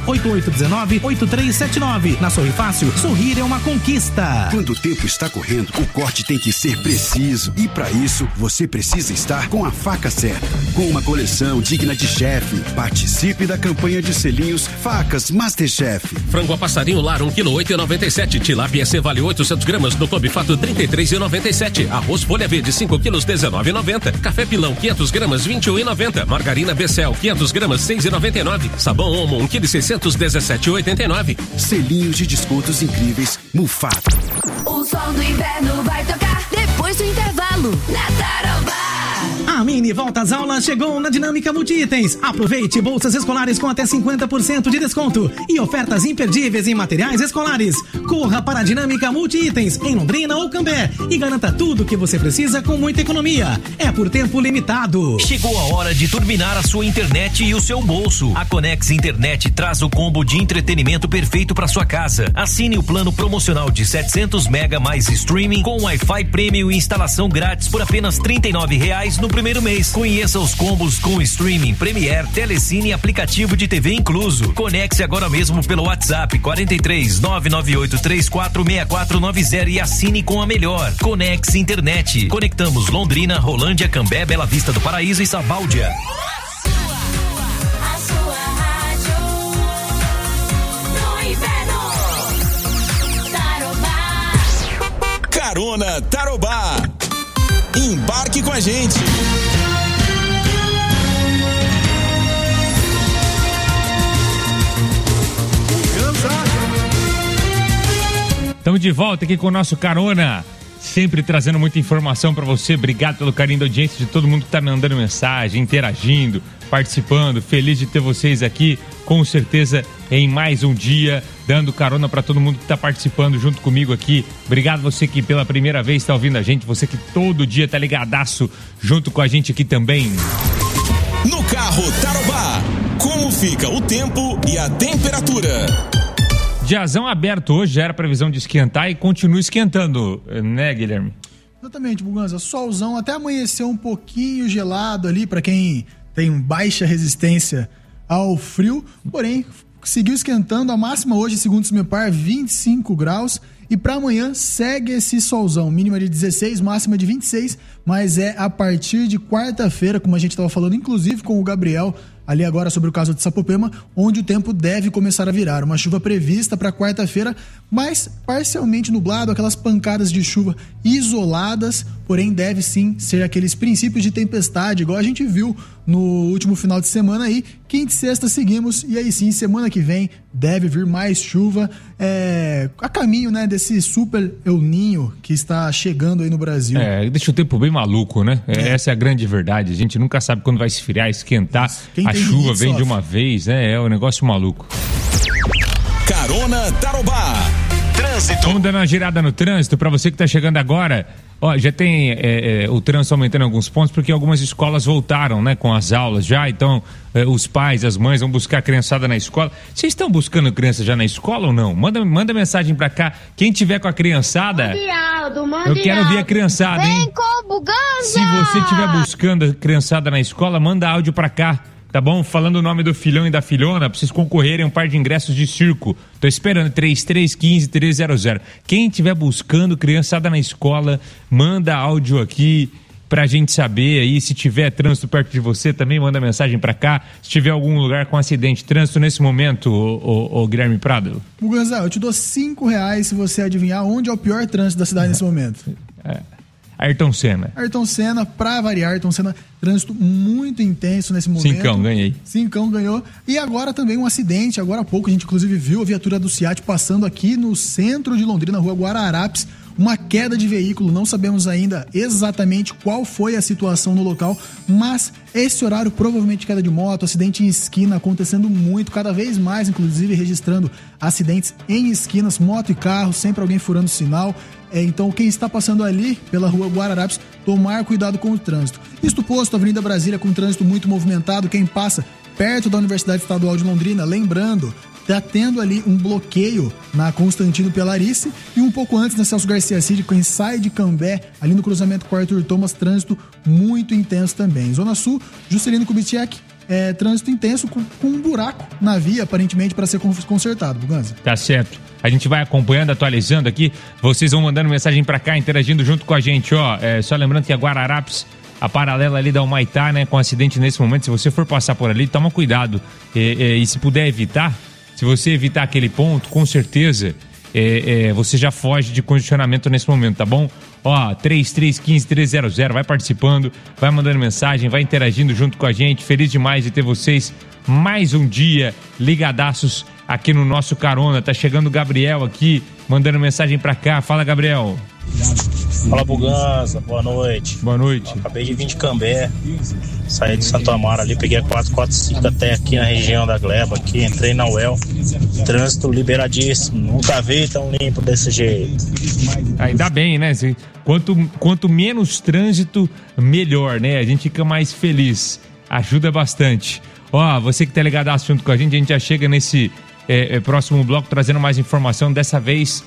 98819-8379. Na Sorri Fácil, sorrir é uma conquista. Quando o tempo está correndo, o corte tem que ser preciso. E para isso, você precisa estar com a faca certa. Com uma coleção digna de chefe. Participe da campanha de selinhos Facas Masterchef. Frango a passarinho lar 1 kg 8,97. Tilápia C vale 800 gramas no Clube Fato 33,97. Arroz folha verde 5 kg 19,90. Café pilão 500 gramas 21,90. Margarina Becel 500 gramas 6,99. Sabão Omo 1 kg 617,89. Selinhos de descontos incríveis. Mufato. O som do inverno vai tocar depois do intervalo na Tarobá. A mini volta às aulas chegou na Dinâmica Multiitens. Aproveite bolsas escolares com até 50% de desconto e ofertas imperdíveis em materiais escolares. Corra para a Dinâmica Multiitens em Londrina ou Cambé e garanta tudo o que você precisa com muita economia. É por tempo limitado. Chegou a hora de turbinar a sua internet e o seu bolso. A Conex Internet traz o combo de entretenimento perfeito para sua casa. Assine o plano promocional de 700 mega mais streaming com Wi-Fi Premium e instalação grátis por apenas R$ 39,00 no primeiro mês. Conheça os combos com streaming, Premiere, Telecine e aplicativo de TV incluso. Conecte agora mesmo pelo WhatsApp 43 99834 6490 e assine com a melhor. Conex Internet. Conectamos Londrina, Rolândia, Cambé, Bela Vista do Paraíso e Sabáudia. A sua rádio. Carona Tarobá. Embarque com a gente. Estamos de volta aqui com o nosso Carona, sempre trazendo muita informação para você. Obrigado pelo carinho da audiência de todo mundo que tá mandando mensagem, interagindo, participando. Feliz de ter vocês aqui, com certeza, em mais um dia, dando carona para todo mundo que tá participando junto comigo aqui. Obrigado você que pela primeira vez tá ouvindo a gente, você que todo dia tá ligadaço junto com a gente aqui também. No carro Tarobá, como fica o tempo e a temperatura? Diazão aberto hoje, já era previsão de esquentar e continua esquentando, né, Guilherme? Exatamente, Buganza. Solzão até amanheceu um pouquinho gelado ali para quem tem baixa resistência ao frio, porém seguiu esquentando. A máxima hoje, segundo o CIMEPAR, 25 graus. E para amanhã segue esse solzão, mínima de 16, máxima de 26, mas é a partir de quarta-feira, como a gente estava falando, inclusive com o Gabriel, ali agora sobre o caso de Sapopema, onde o tempo deve começar a virar. Uma chuva prevista para quarta-feira, mas parcialmente nublado, aquelas pancadas de chuva isoladas, porém deve sim ser aqueles princípios de tempestade, igual a gente viu no último final de semana aí. Quinta e sexta seguimos, e aí sim, semana que vem deve vir mais chuva, a caminho, né, desse super El Ninho que está chegando aí no Brasil. Deixa o tempo bem maluco, né? Essa é a grande verdade. A gente nunca sabe quando vai esfriar, esquentar. A chuva vem de uma vez, né? É um negócio maluco. Carona Tarobá. Trânsito. Vamos dando uma girada no trânsito para você que está chegando agora. Ó, já tem o trânsito aumentando em alguns pontos porque algumas escolas voltaram, né, com as aulas já. Então, os pais, as mães vão buscar a criançada na escola. Vocês estão buscando criança já na escola ou não? Manda mensagem para cá. Quem tiver com a criançada, eu quero ver a criançada, hein? Vem com o Buganza! Se você estiver buscando a criançada na escola, manda áudio para cá. Tá bom? Falando o nome do filhão e da filhona, pra vocês concorrerem a um par de ingressos de circo. Tô esperando, 3315-300. Quem estiver buscando criançada na escola, manda áudio aqui pra gente saber aí. Se tiver trânsito perto de você, também manda mensagem pra cá. Se tiver algum lugar com acidente, trânsito nesse momento, ô Guilherme Prado. Buganza, eu te dou R$5 se você adivinhar onde é o pior trânsito da cidade nesse momento. Ayrton Senna. Ayrton Senna, pra variar, Ayrton Senna, trânsito muito intenso nesse momento. Cincão, ganhei. Cincão ganhou. E agora também um acidente, agora há pouco a gente inclusive viu a viatura do SEAT passando aqui no centro de Londrina, na rua Guararapes, uma queda de veículo, não sabemos ainda exatamente qual foi a situação no local, mas esse horário provavelmente queda de moto, acidente em esquina acontecendo muito, cada vez mais, inclusive registrando acidentes em esquinas, moto e carro, sempre alguém furando sinal. Então quem está passando ali pela rua Guararapes, tomar cuidado com o trânsito. Isto posto, Avenida Brasília com trânsito muito movimentado, quem passa perto da Universidade Estadual de Londrina, lembrando, está tendo ali um bloqueio na Constantino Pelarice e um pouco antes na Celso Garcia Cid, quem sai de Cambé, ali no cruzamento com Arthur Thomas, trânsito muito intenso também. Zona Sul, Juscelino Kubitschek, trânsito intenso com um buraco na via, aparentemente, para ser consertado, Buganza. Tá certo. A gente vai acompanhando, atualizando aqui. Vocês vão mandando mensagem pra cá, interagindo junto com a gente, ó. Só lembrando que a Guararapes, a paralela ali da Humaitá, né, com acidente nesse momento, se você for passar por ali, toma cuidado. E se puder evitar, se você evitar aquele ponto, com certeza, você já foge de congestionamento nesse momento, tá bom? Ó, 3315-300, vai participando, vai mandando mensagem, vai interagindo junto com a gente. Feliz demais de ter vocês mais um dia ligadaços aqui no nosso Carona. Tá chegando o Gabriel aqui, mandando mensagem pra cá. Fala, Gabriel. Fala, Buganza, boa noite. Boa noite. Acabei de vir de Cambé, saí de Santo Amaro ali, peguei a 445 até aqui na região da Gleba, aqui, entrei na UEL, trânsito liberadíssimo, nunca vi tão limpo desse jeito. Ainda bem, né? Quanto menos trânsito, melhor, né? A gente fica mais feliz, ajuda bastante. Ó, você que tá ligadaço junto com a gente já chega nesse próximo bloco trazendo mais informação, dessa vez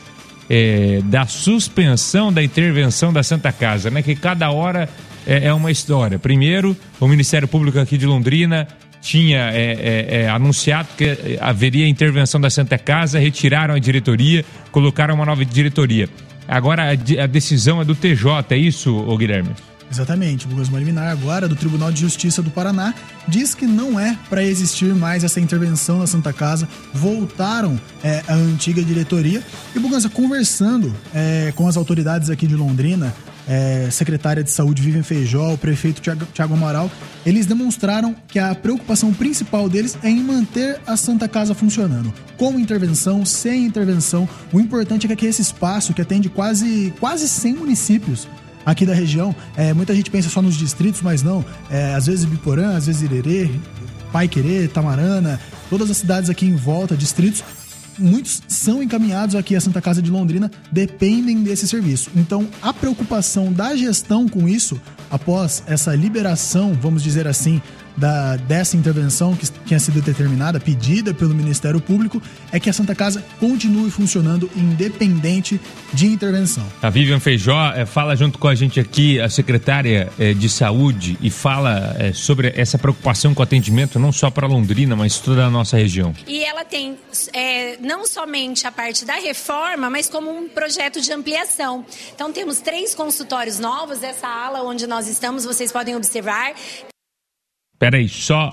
da suspensão da intervenção da Santa Casa, né? Que cada hora é uma história. Primeiro, o Ministério Público aqui de Londrina tinha anunciado que haveria intervenção da Santa Casa, retiraram a diretoria, colocaram uma nova diretoria. Agora a decisão é do TJ, é isso, ô Guilherme? Exatamente. Uma liminar agora do Tribunal de Justiça do Paraná diz que não é para existir mais essa intervenção na Santa Casa. Voltaram a antiga diretoria. E, Buganza, conversando com as autoridades aqui de Londrina, secretária de Saúde Vivian Feijó, o prefeito Tiago Amaral, eles demonstraram que a preocupação principal deles é em manter a Santa Casa funcionando. Com intervenção, sem intervenção. O importante é que esse espaço, que atende quase 100 municípios aqui da região, muita gente pensa só nos distritos, mas não. Às vezes Biporã, às vezes Irerê, Paiquerê, Tamarana, todas as cidades aqui em volta, distritos, muitos são encaminhados aqui à Santa Casa de Londrina, dependem desse serviço. Então, a preocupação da gestão com isso, após essa liberação, vamos dizer assim, dessa intervenção que tinha sido determinada, pedida pelo Ministério Público, é que a Santa Casa continue funcionando independente de intervenção. A Vivian Feijó fala junto com a gente aqui, a secretária de Saúde, e fala sobre essa preocupação com o atendimento, não só para Londrina, mas toda a nossa região. E ela tem não somente a parte da reforma, mas como um projeto de ampliação. Então temos 3 consultórios novos, essa ala onde nós estamos, vocês podem observar. Peraí, só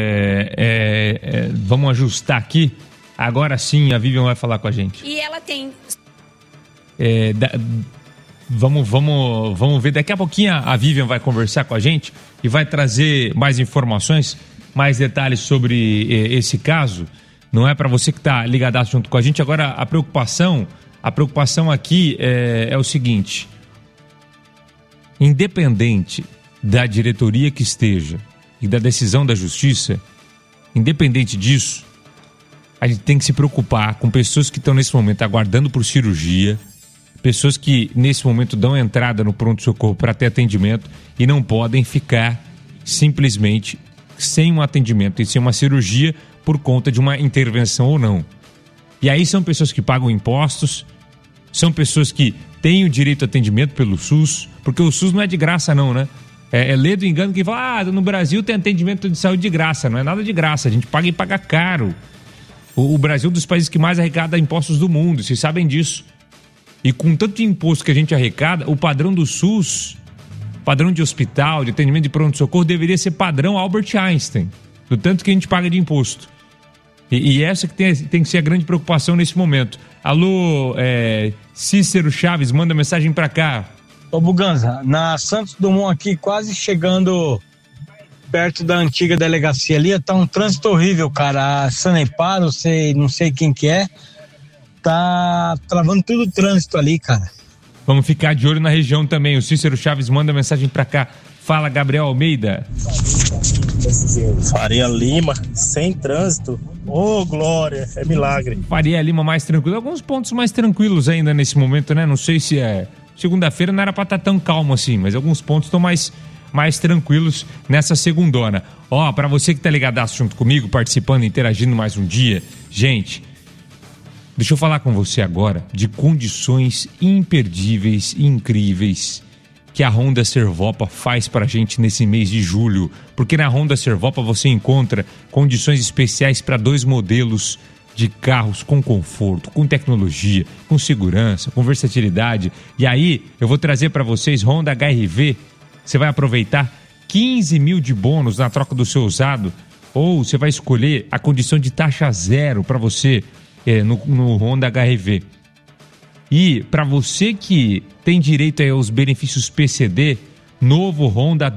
vamos ajustar aqui. Agora sim a Vivian vai falar com a gente. E ela tem... Vamos ver, daqui a pouquinho a Vivian vai conversar com a gente e vai trazer mais informações, mais detalhes sobre esse caso. Não é para você que está ligadaço junto com a gente. Agora a preocupação aqui é o seguinte: independente da diretoria que esteja e da decisão da justiça, independente disso, a gente tem que se preocupar com pessoas que estão nesse momento aguardando por cirurgia, pessoas que nesse momento dão entrada no pronto-socorro para ter atendimento e não podem ficar simplesmente sem um atendimento e sem uma cirurgia por conta de uma intervenção ou não. E aí são pessoas que pagam impostos, são pessoas que têm o direito a atendimento pelo SUS, porque o SUS não é de graça não, né? É lei do engano que fala, no Brasil tem atendimento de saúde de graça. Não é nada de graça, a gente paga e paga caro. O Brasil é um dos países que mais arrecada impostos do mundo, vocês sabem disso. E com tanto de imposto que a gente arrecada, o padrão do SUS, padrão de hospital, de atendimento de pronto-socorro, deveria ser padrão Albert Einstein, do tanto que a gente paga de imposto. E essa que tem que ser a grande preocupação nesse momento. Alô, Cícero Chaves, manda mensagem pra cá. Ô Buganza, na Santos Dumont aqui, quase chegando perto da antiga delegacia ali, tá um trânsito horrível, cara. A Sanepar, não sei quem que é, tá travando tudo o trânsito ali, cara. Vamos ficar de olho na região também. O Cícero Chaves manda mensagem pra cá. Fala, Gabriel Almeida. Faria Lima, sem trânsito. Ô, glória, é milagre. Faria Lima mais tranquilo. Alguns pontos mais tranquilos ainda nesse momento, né? Não sei se segunda-feira não era pra estar tão calmo assim, mas alguns pontos estão mais tranquilos nessa segundona. Ó, pra você que tá ligadaço junto comigo, participando, interagindo mais um dia, gente, deixa eu falar com você agora de condições imperdíveis e incríveis que a Honda Servopa faz pra gente nesse mês de julho, porque na Honda Servopa você encontra condições especiais para 2 modelos de carros com conforto, com tecnologia, com segurança, com versatilidade. E aí eu vou trazer para vocês Honda HR-V. Você vai aproveitar 15 mil de bônus na troca do seu usado, ou você vai escolher a condição de taxa zero para você no Honda HR-V. E para você que tem direito aos benefícios PCD, novo Honda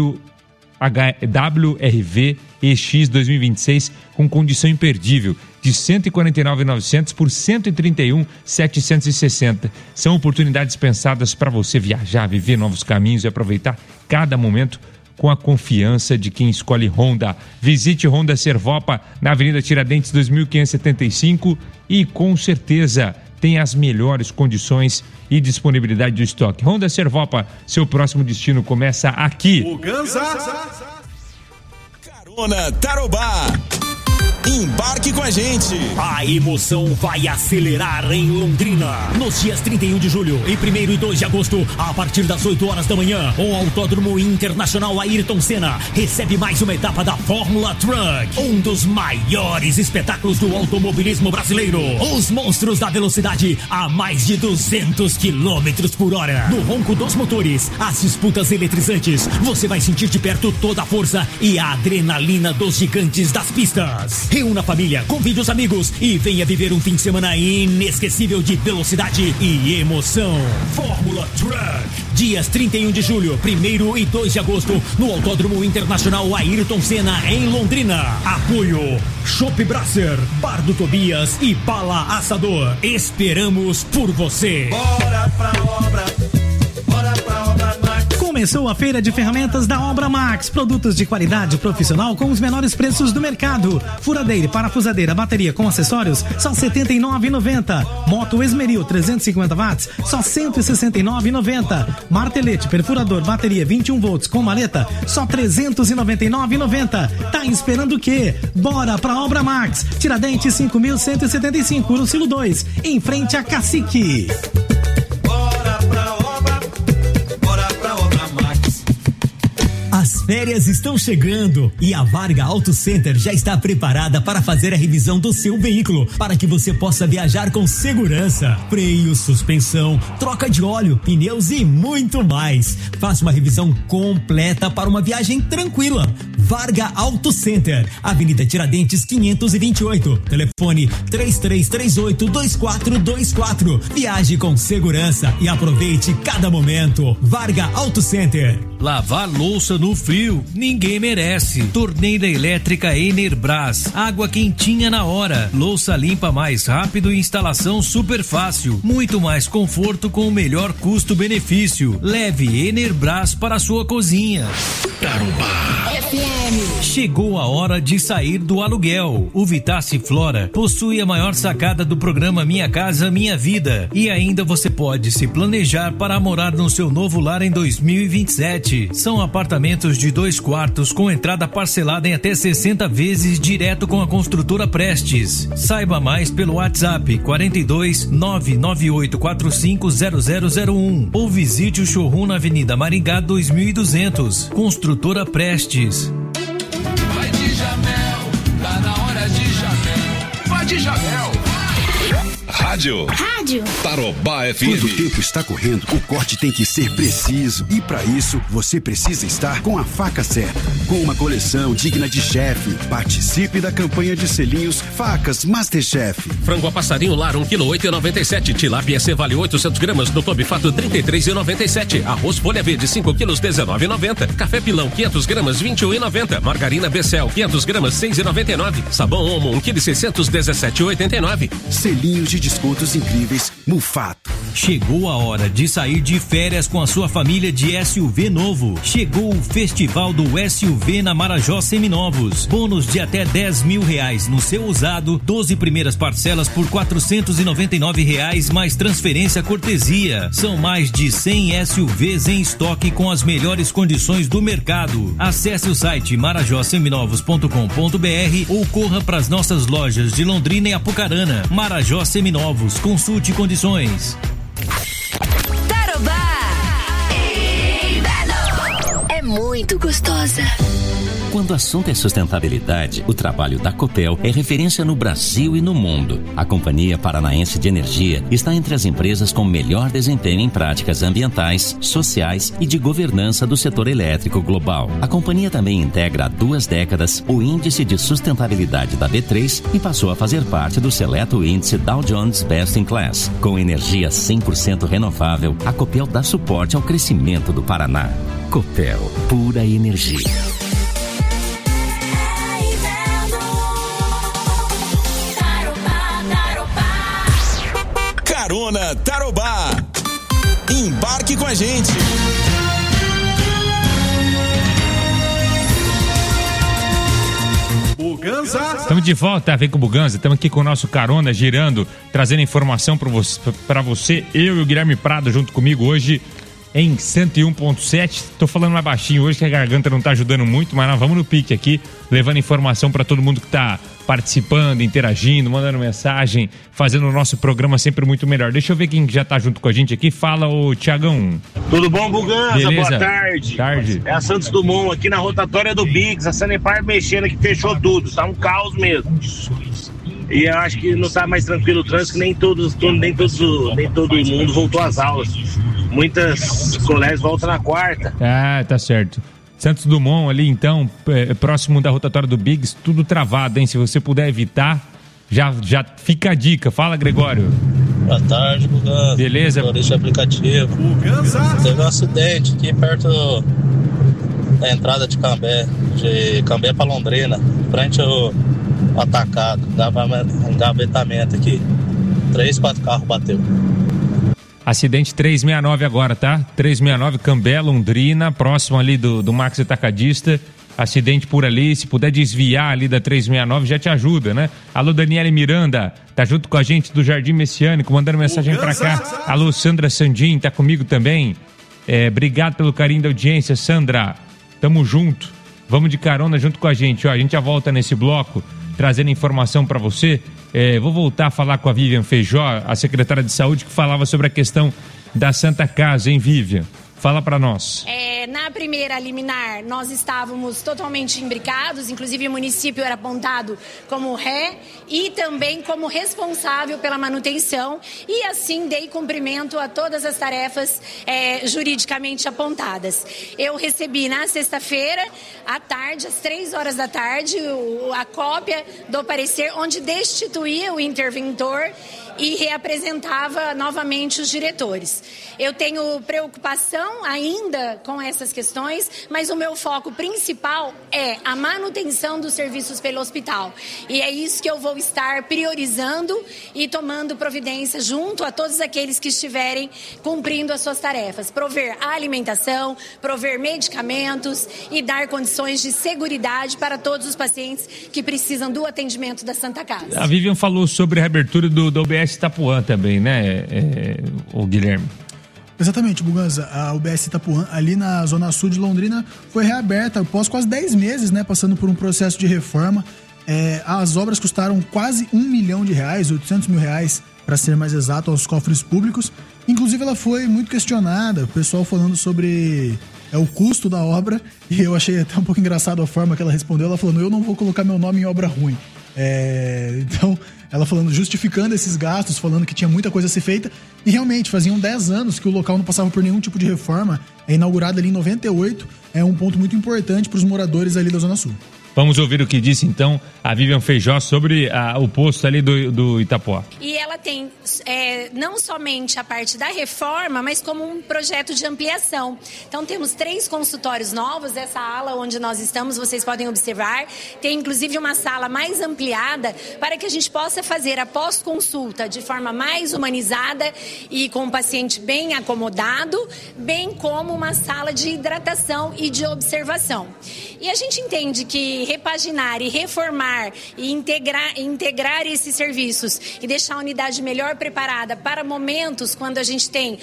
WR-V EX 2026 com condição imperdível de R$ 149.900 por R$ 131.760. São oportunidades pensadas para você viajar, viver novos caminhos e aproveitar cada momento com a confiança de quem escolhe Honda. Visite Honda Servopa na Avenida Tiradentes 2575 e com certeza tem as melhores condições e disponibilidade do estoque. Honda Servopa, seu próximo destino começa aqui. Carona Tarobá. Embarque com a gente. A emoção vai acelerar em Londrina. Nos dias 31 de julho e 1º e 2 de agosto, a partir das 8 horas da manhã, o Autódromo Internacional Ayrton Senna recebe mais uma etapa da Fórmula Truck, um dos maiores espetáculos do automobilismo brasileiro. Os monstros da velocidade a mais de 200 km por hora. No ronco dos motores, as disputas eletrizantes, você vai sentir de perto toda a força e a adrenalina dos gigantes das pistas. Reúna a família, convide os amigos e venha viver um fim de semana inesquecível de velocidade e emoção. Fórmula Truck, dias 31 de julho, 1º e 2 de agosto, no Autódromo Internacional Ayrton Senna, em Londrina. Apoio Chopp Brasser, Bar do Tobias e Bala Assador. Esperamos por você. Bora pra obra. Bora pra obra Max. Começou a feira de ferramentas da Obra Max. Produtos de qualidade profissional com os menores preços do mercado. Furadeira e parafusadeira, bateria com acessórios, só R$ 79,90. Moto Esmeril 350 watts, só R$ 169,90. Martelete, perfurador, bateria 21 volts com maleta, só R$ 399,90. Tá esperando o quê? Bora pra Obra Max. Tiradentes 5.175, Lucilo 2, em frente a Cacique. As férias estão chegando e a Varga Auto Center já está preparada para fazer a revisão do seu veículo, para que você possa viajar com segurança. Freio, suspensão, troca de óleo, pneus e muito mais. Faça uma revisão completa para uma viagem tranquila. Varga Auto Center, Avenida Tiradentes 528, telefone 3338-2424. Viaje com segurança e aproveite cada momento. Varga Auto Center. Lavar louça no frio, ninguém merece. Torneira elétrica Enerbras, água quentinha na hora. Louça limpa mais rápido e instalação super fácil. Muito mais conforto com o melhor custo-benefício. Leve Enerbras para a sua cozinha. Tarobá FM. Chegou a hora de sair do aluguel. O Vitace Flora possui a maior sacada do programa Minha Casa Minha Vida. E ainda você pode se planejar para morar no seu novo lar em 2027. São apartamentos de 2 quartos com entrada parcelada em até 60 vezes direto com a construtora Prestes. Saiba mais pelo WhatsApp 42 99845 0001 ou visite o showroom na Avenida Maringá 2200. Construtora Prestes. Vai de Jamel, tá na hora de Jamel. Vai de Jamel. Rádio Tarobá FM. Quando o tempo está correndo, o corte tem que ser preciso. E para isso, você precisa estar com a faca certa. Com uma coleção digna de chefe. Participe da campanha de selinhos Facas Masterchef. Frango a passarinho lar 1 kg 8,97. Tilápia C vale 800 gramas. No Clube Fato 33,97. Arroz folha verde 5 kg 19,90. Café pilão 500 gramas 21,90. Margarina Becel 500 gramas 6,99. Sabão Omo 1 kg 617,89. Selinhos de descontos incríveis Mufato. Chegou a hora de sair de férias com a sua família de SUV novo. Chegou o Festival do SUV na Marajó Seminovos. Bônus de até R$10 mil no seu usado, 12 primeiras parcelas por R$499 mais transferência cortesia. São mais de 100 SUVs em estoque com as melhores condições do mercado. Acesse o site marajoseminovos.com.br ou corra para as nossas lojas de Londrina e Apucarana. Marajó Seminovos, consulte condições. Tarobá é muito gostosa. Quando o assunto é sustentabilidade, o trabalho da Copel é referência no Brasil e no mundo. A Companhia Paranaense de Energia está entre as empresas com melhor desempenho em práticas ambientais, sociais e de governança do setor elétrico global. A companhia também integra há 2 décadas o Índice de Sustentabilidade da B3 e passou a fazer parte do seleto índice Dow Jones Best in Class. Com energia 100% renovável, a Copel dá suporte ao crescimento do Paraná. Copel, pura energia. Carona Tarobá. Embarque com a gente. Buganza. Estamos de volta, vem com o Buganza. Estamos aqui com o nosso Carona girando, trazendo informação para você. Eu e o Guilherme Prado junto comigo hoje em 101.7. Tô falando mais baixinho hoje que a garganta não tá ajudando muito, mas nós vamos no pique aqui, levando informação para todo mundo que tá participando, interagindo, mandando mensagem, fazendo o nosso programa sempre muito melhor. Deixa eu ver quem já tá junto com a gente aqui. Fala, ô Tiagão. Tudo bom, Buganza? Beleza. Boa tarde. Tarde. É a Santos Dumont aqui na rotatória do Biggs, a Sanepar mexendo aqui, fechou tudo, tá um caos mesmo. E eu acho que não tá mais tranquilo o trânsito, nem todo mundo voltou às aulas. Muitas colégios voltam na quarta. Ah, tá certo. Santos Dumont ali, então, próximo da rotatória do Biggs, tudo travado, hein? Se você puder evitar, já fica a dica. Fala, Gregório. Boa tarde, Buganza. Beleza? Motorista aplicativo. Buganza. Teve um acidente aqui perto da entrada de Cambé para Londrina, frente ao atacado, engavetamento aqui. 3-4 carros bateu. Acidente 369 agora, tá? 369 Cambé, Londrina, próximo ali do Max Atacadista. Acidente por ali, se puder desviar ali da 369 já te ajuda, né? Alô, Daniele Miranda, tá junto com a gente do Jardim Messiânico, mandando mensagem pra cá. Alô, Sandra Sandim, tá comigo também. Obrigado pelo carinho da audiência, Sandra. Tamo junto. Vamos de carona junto com a gente. Ó, a gente já volta nesse bloco, trazendo informação pra você. Vou voltar a falar com a Vivian Feijó, a secretária de saúde, que falava sobre a questão da Santa Casa, hein, Vivian? Fala pra nós. Na primeira liminar, nós estávamos totalmente imbricados, inclusive o município era apontado como ré e também como responsável pela manutenção, e assim dei cumprimento a todas as tarefas juridicamente apontadas. Eu recebi na sexta-feira, à tarde, às 3 da tarde, a cópia do parecer, onde destituía o interventor e reapresentava novamente os diretores. Eu tenho preocupação ainda com essas questões, mas o meu foco principal é a manutenção dos serviços pelo hospital. E é isso que eu vou estar priorizando e tomando providência junto a todos aqueles que estiverem cumprindo as suas tarefas. Prover a alimentação, prover medicamentos e dar condições de seguridade para todos os pacientes que precisam do atendimento da Santa Casa. A Vivian falou sobre a reabertura do UBS Itapuã também, né, o Guilherme? Exatamente, Buganza. A UBS Itapuã, ali na zona sul de Londrina, foi reaberta após quase 10 meses, né, passando por um processo de reforma. As obras custaram quase R$1 milhão, R$800 mil, para ser mais exato, aos cofres públicos. Inclusive, ela foi muito questionada, o pessoal falando sobre o custo da obra, e eu achei até um pouco engraçado a forma que ela respondeu. Ela falando, eu não vou colocar meu nome em obra ruim. Então, ela falando, justificando esses gastos, falando que tinha muita coisa a ser feita, e realmente faziam 10 anos que o local não passava por nenhum tipo de reforma. É inaugurado ali em 98, é um ponto muito importante para os moradores ali da Zona Sul. Vamos ouvir o que disse, então, a Vivian Feijó sobre o posto ali do Itapuã. E ela tem não somente a parte da reforma, mas como um projeto de ampliação. Então, temos 3 consultórios novos, essa ala onde nós estamos, vocês podem observar. Tem, inclusive, uma sala mais ampliada para que a gente possa fazer a pós-consulta de forma mais humanizada e com o paciente bem acomodado, bem como uma sala de hidratação e de observação. E a gente entende que repaginar e reformar e integrar esses serviços e deixar a unidade melhor preparada para momentos quando a gente tem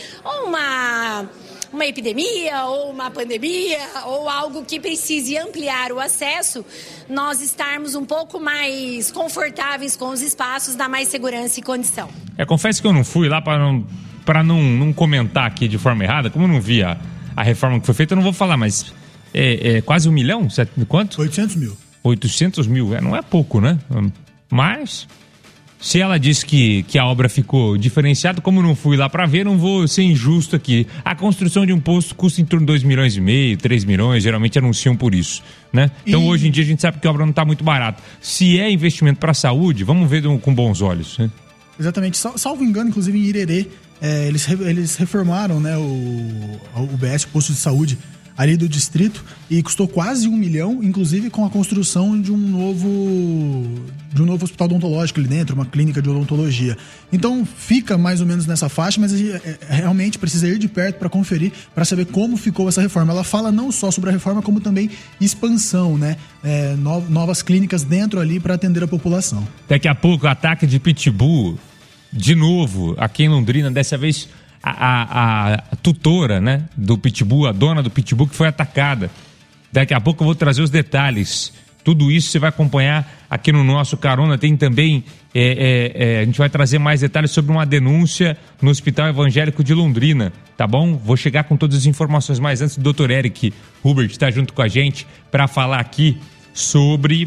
uma epidemia ou uma pandemia ou algo que precise ampliar o acesso, nós estarmos um pouco mais confortáveis com os espaços, dar mais segurança e condição. Confesso que eu não fui lá para não comentar aqui de forma errada, como eu não vi a reforma que foi feita, eu não vou falar, mas quase 1 milhão? Quanto? 800 mil. 800 mil, não é pouco, né? Mas, se ela disse que a obra ficou diferenciada, como não fui lá para ver, não vou ser injusto aqui. A construção de um posto custa em torno de 2,5 milhões, 3 milhões, geralmente anunciam por isso, né? Então, hoje em dia, a gente sabe que a obra não está muito barata. Se é investimento para a saúde, vamos ver com bons olhos, né? Exatamente. Salvo engano, inclusive em Irerê, eles reformaram, né, o UBS, o posto de saúde, ali do distrito, e custou quase 1 milhão, inclusive com a construção de um novo hospital odontológico ali dentro, uma clínica de odontologia. Então fica mais ou menos nessa faixa, mas realmente precisa ir de perto para conferir, para saber como ficou essa reforma. Ela fala não só sobre a reforma, como também expansão, né? Novas clínicas dentro ali para atender a população. Daqui a pouco, ataque de pitbull, de novo, aqui em Londrina, dessa vez a tutora, né, do pitbull, a dona do pitbull que foi atacada. Daqui a pouco eu vou trazer os detalhes Tudo isso você vai acompanhar aqui no nosso Carona. Tem também, a gente vai trazer mais detalhes sobre uma denúncia no Hospital Evangélico de Londrina, tá bom? Vou chegar com todas as informações, mas antes o Dr. Eric Hubert está junto com a gente para falar aqui sobre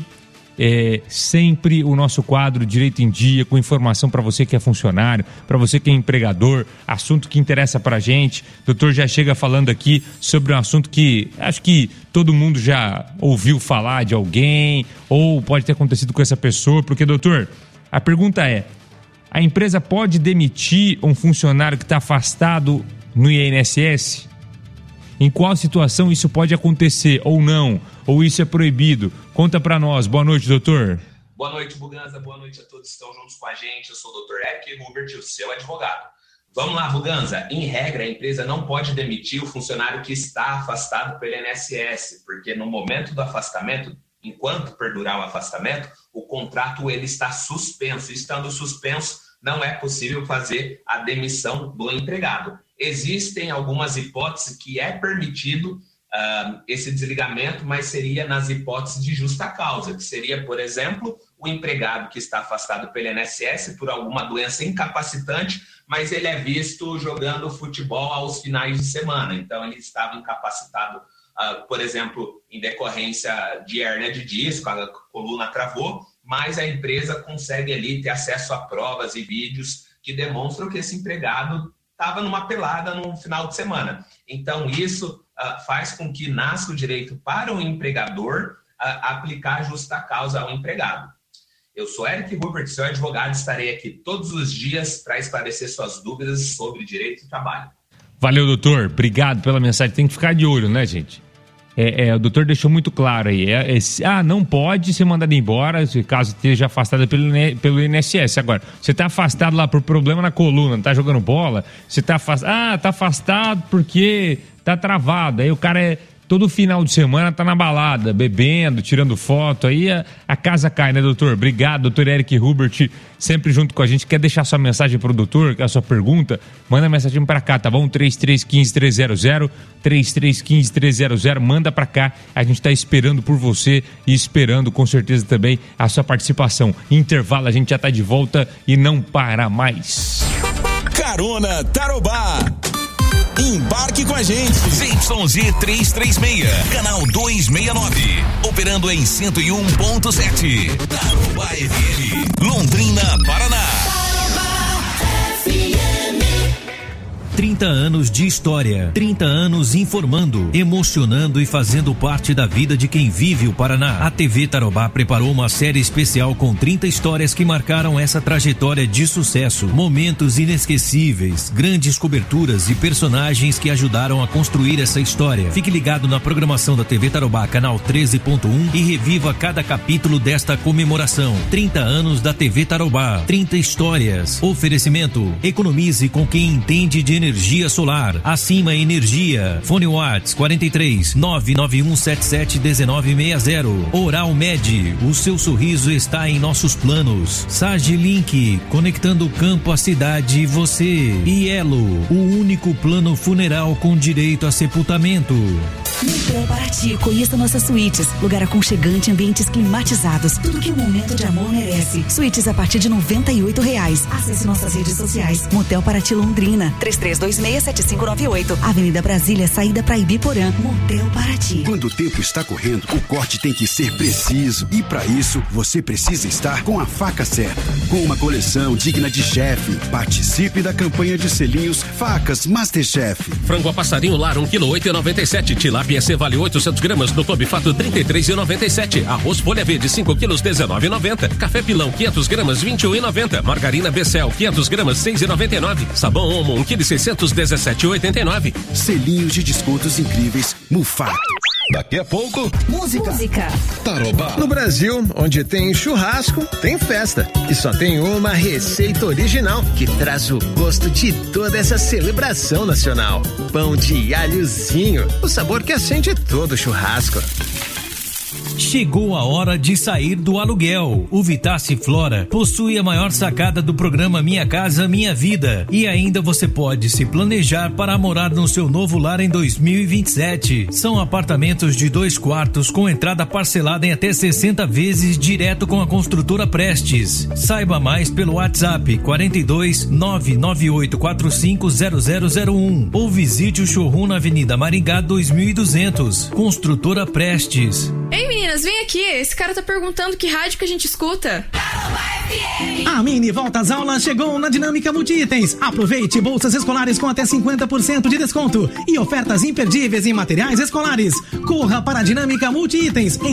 sempre o nosso quadro Direito em Dia, com informação para você que é funcionário, para você que é empregador, assunto que interessa pra gente. O doutor já chega falando aqui sobre um assunto que acho que todo mundo já ouviu falar de alguém, ou pode ter acontecido com essa pessoa, porque, doutor, a pergunta é: a empresa pode demitir um funcionário que está afastado no INSS? Em qual situação isso pode acontecer ou não? Ou isso é proibido? Conta pra nós. Boa noite, doutor. Boa noite, Buganza. Boa noite a todos que estão juntos com a gente. Eu sou o Dr. Eric Hubert, o seu advogado. Vamos lá, Buganza. Em regra, a empresa não pode demitir o funcionário que está afastado pelo INSS, porque no momento do afastamento, enquanto perdurar o afastamento, o contrato ele está suspenso. Estando suspenso, não é possível fazer a demissão do empregado. Existem algumas hipóteses que é permitido esse desligamento, mas seria nas hipóteses de justa causa, que seria, por exemplo, o empregado que está afastado pelo INSS por alguma doença incapacitante, mas ele é visto jogando futebol aos finais de semana. Então, ele estava incapacitado, por exemplo, em decorrência de hérnia de disco, a coluna travou, mas a empresa consegue ali ter acesso a provas e vídeos que demonstram que esse empregado estava numa pelada no final de semana. Então, isso faz com que nasça o direito para o empregador aplicar a justa causa ao empregado. Eu sou Eric Hubert, seu advogado, estarei aqui todos os dias para esclarecer suas dúvidas sobre direito do trabalho. Valeu, doutor. Obrigado pela mensagem. Tem que ficar de olho, né, gente? O doutor deixou muito claro aí. Não pode ser mandado embora caso esteja afastado pelo INSS. Agora, você está afastado lá por problema na coluna, não está jogando bola, você está afastado. Está afastado porque está travado. Aí o cara todo final de semana tá na balada, bebendo, tirando foto, aí a casa cai, né, doutor? Obrigado, doutor Eric Hubert, sempre junto com a gente. Quer deixar sua mensagem pro doutor, a sua pergunta? Manda mensagem pra cá, tá bom? 3315-300, 3315-300, manda pra cá, a gente tá esperando por você e esperando com certeza também a sua participação. Intervalo, a gente já tá de volta e não para mais. Carona Tarobá. Embarque com a gente. ZYZ 336, canal 269, operando em 101.7. Tarobá FM, Londrina, Paraná. 30 anos de história, 30 anos informando, emocionando e fazendo parte da vida de quem vive o Paraná. A TV Tarobá preparou uma série especial com 30 histórias que marcaram essa trajetória de sucesso. Momentos inesquecíveis, grandes coberturas e personagens que ajudaram a construir essa história. Fique ligado na programação da TV Tarobá, canal 13.1 e reviva cada capítulo desta comemoração. 30 anos da TV Tarobá, 30 histórias. Oferecimento: economize com quem entende de energia solar. Acima Energia. Fone Whats 43 99177 1960. Oral Med, o seu sorriso está em nossos planos. Sagilink, conectando o campo à cidade e você. E Elo, o único plano funeral com direito a sepultamento. Motel Paraty, conheça nossas suítes, lugar aconchegante, ambientes climatizados, tudo que o momento de amor merece. Suítes a partir de R$98. Acesse nossas redes sociais. Motel Paraty Londrina, 33267598, Avenida Brasília, saída para Ibiporã. Motel Paraty. Quando o tempo está correndo, o corte tem que ser preciso e para isso você precisa estar com a faca certa. Com uma coleção digna de chefe, participe da campanha de selinhos Facas Masterchef. Frango a passarinho lar 1 kg 8,97. Tilápia C vale 800 gramas no Clube Fato 33,97. Arroz folha verde 5 quilos 19,90. Café pilão 500 gramas 21,90. Margarina Becel 500 gramas 6,99. Sabão Omo 1 kg 600 17,89. Selinhos de descontos incríveis Mufato. Daqui a pouco, Música. Tarobá. No Brasil, onde tem churrasco, tem festa. E só tem uma receita original que traz o gosto de toda essa celebração nacional. Pão de alhozinho, o sabor que acende todo churrasco. Chegou a hora de sair do aluguel. O Vitace Flora possui a maior sacada do programa Minha Casa Minha Vida. E ainda você pode se planejar para morar no seu novo lar em 2027. São apartamentos de 2 quartos com entrada parcelada em até 60 vezes direto com a construtora Prestes. Saiba mais pelo WhatsApp 42 99845 0001 ou visite o showroom na Avenida Maringá 2200. Construtora Prestes. Ei meninas, vem aqui, esse cara tá perguntando que rádio que a gente escuta. A mini volta às aulas chegou na Dinâmica Multiitens. Aproveite bolsas escolares com até 50% de desconto e ofertas imperdíveis em materiais escolares. Corra para a Dinâmica Multiitens.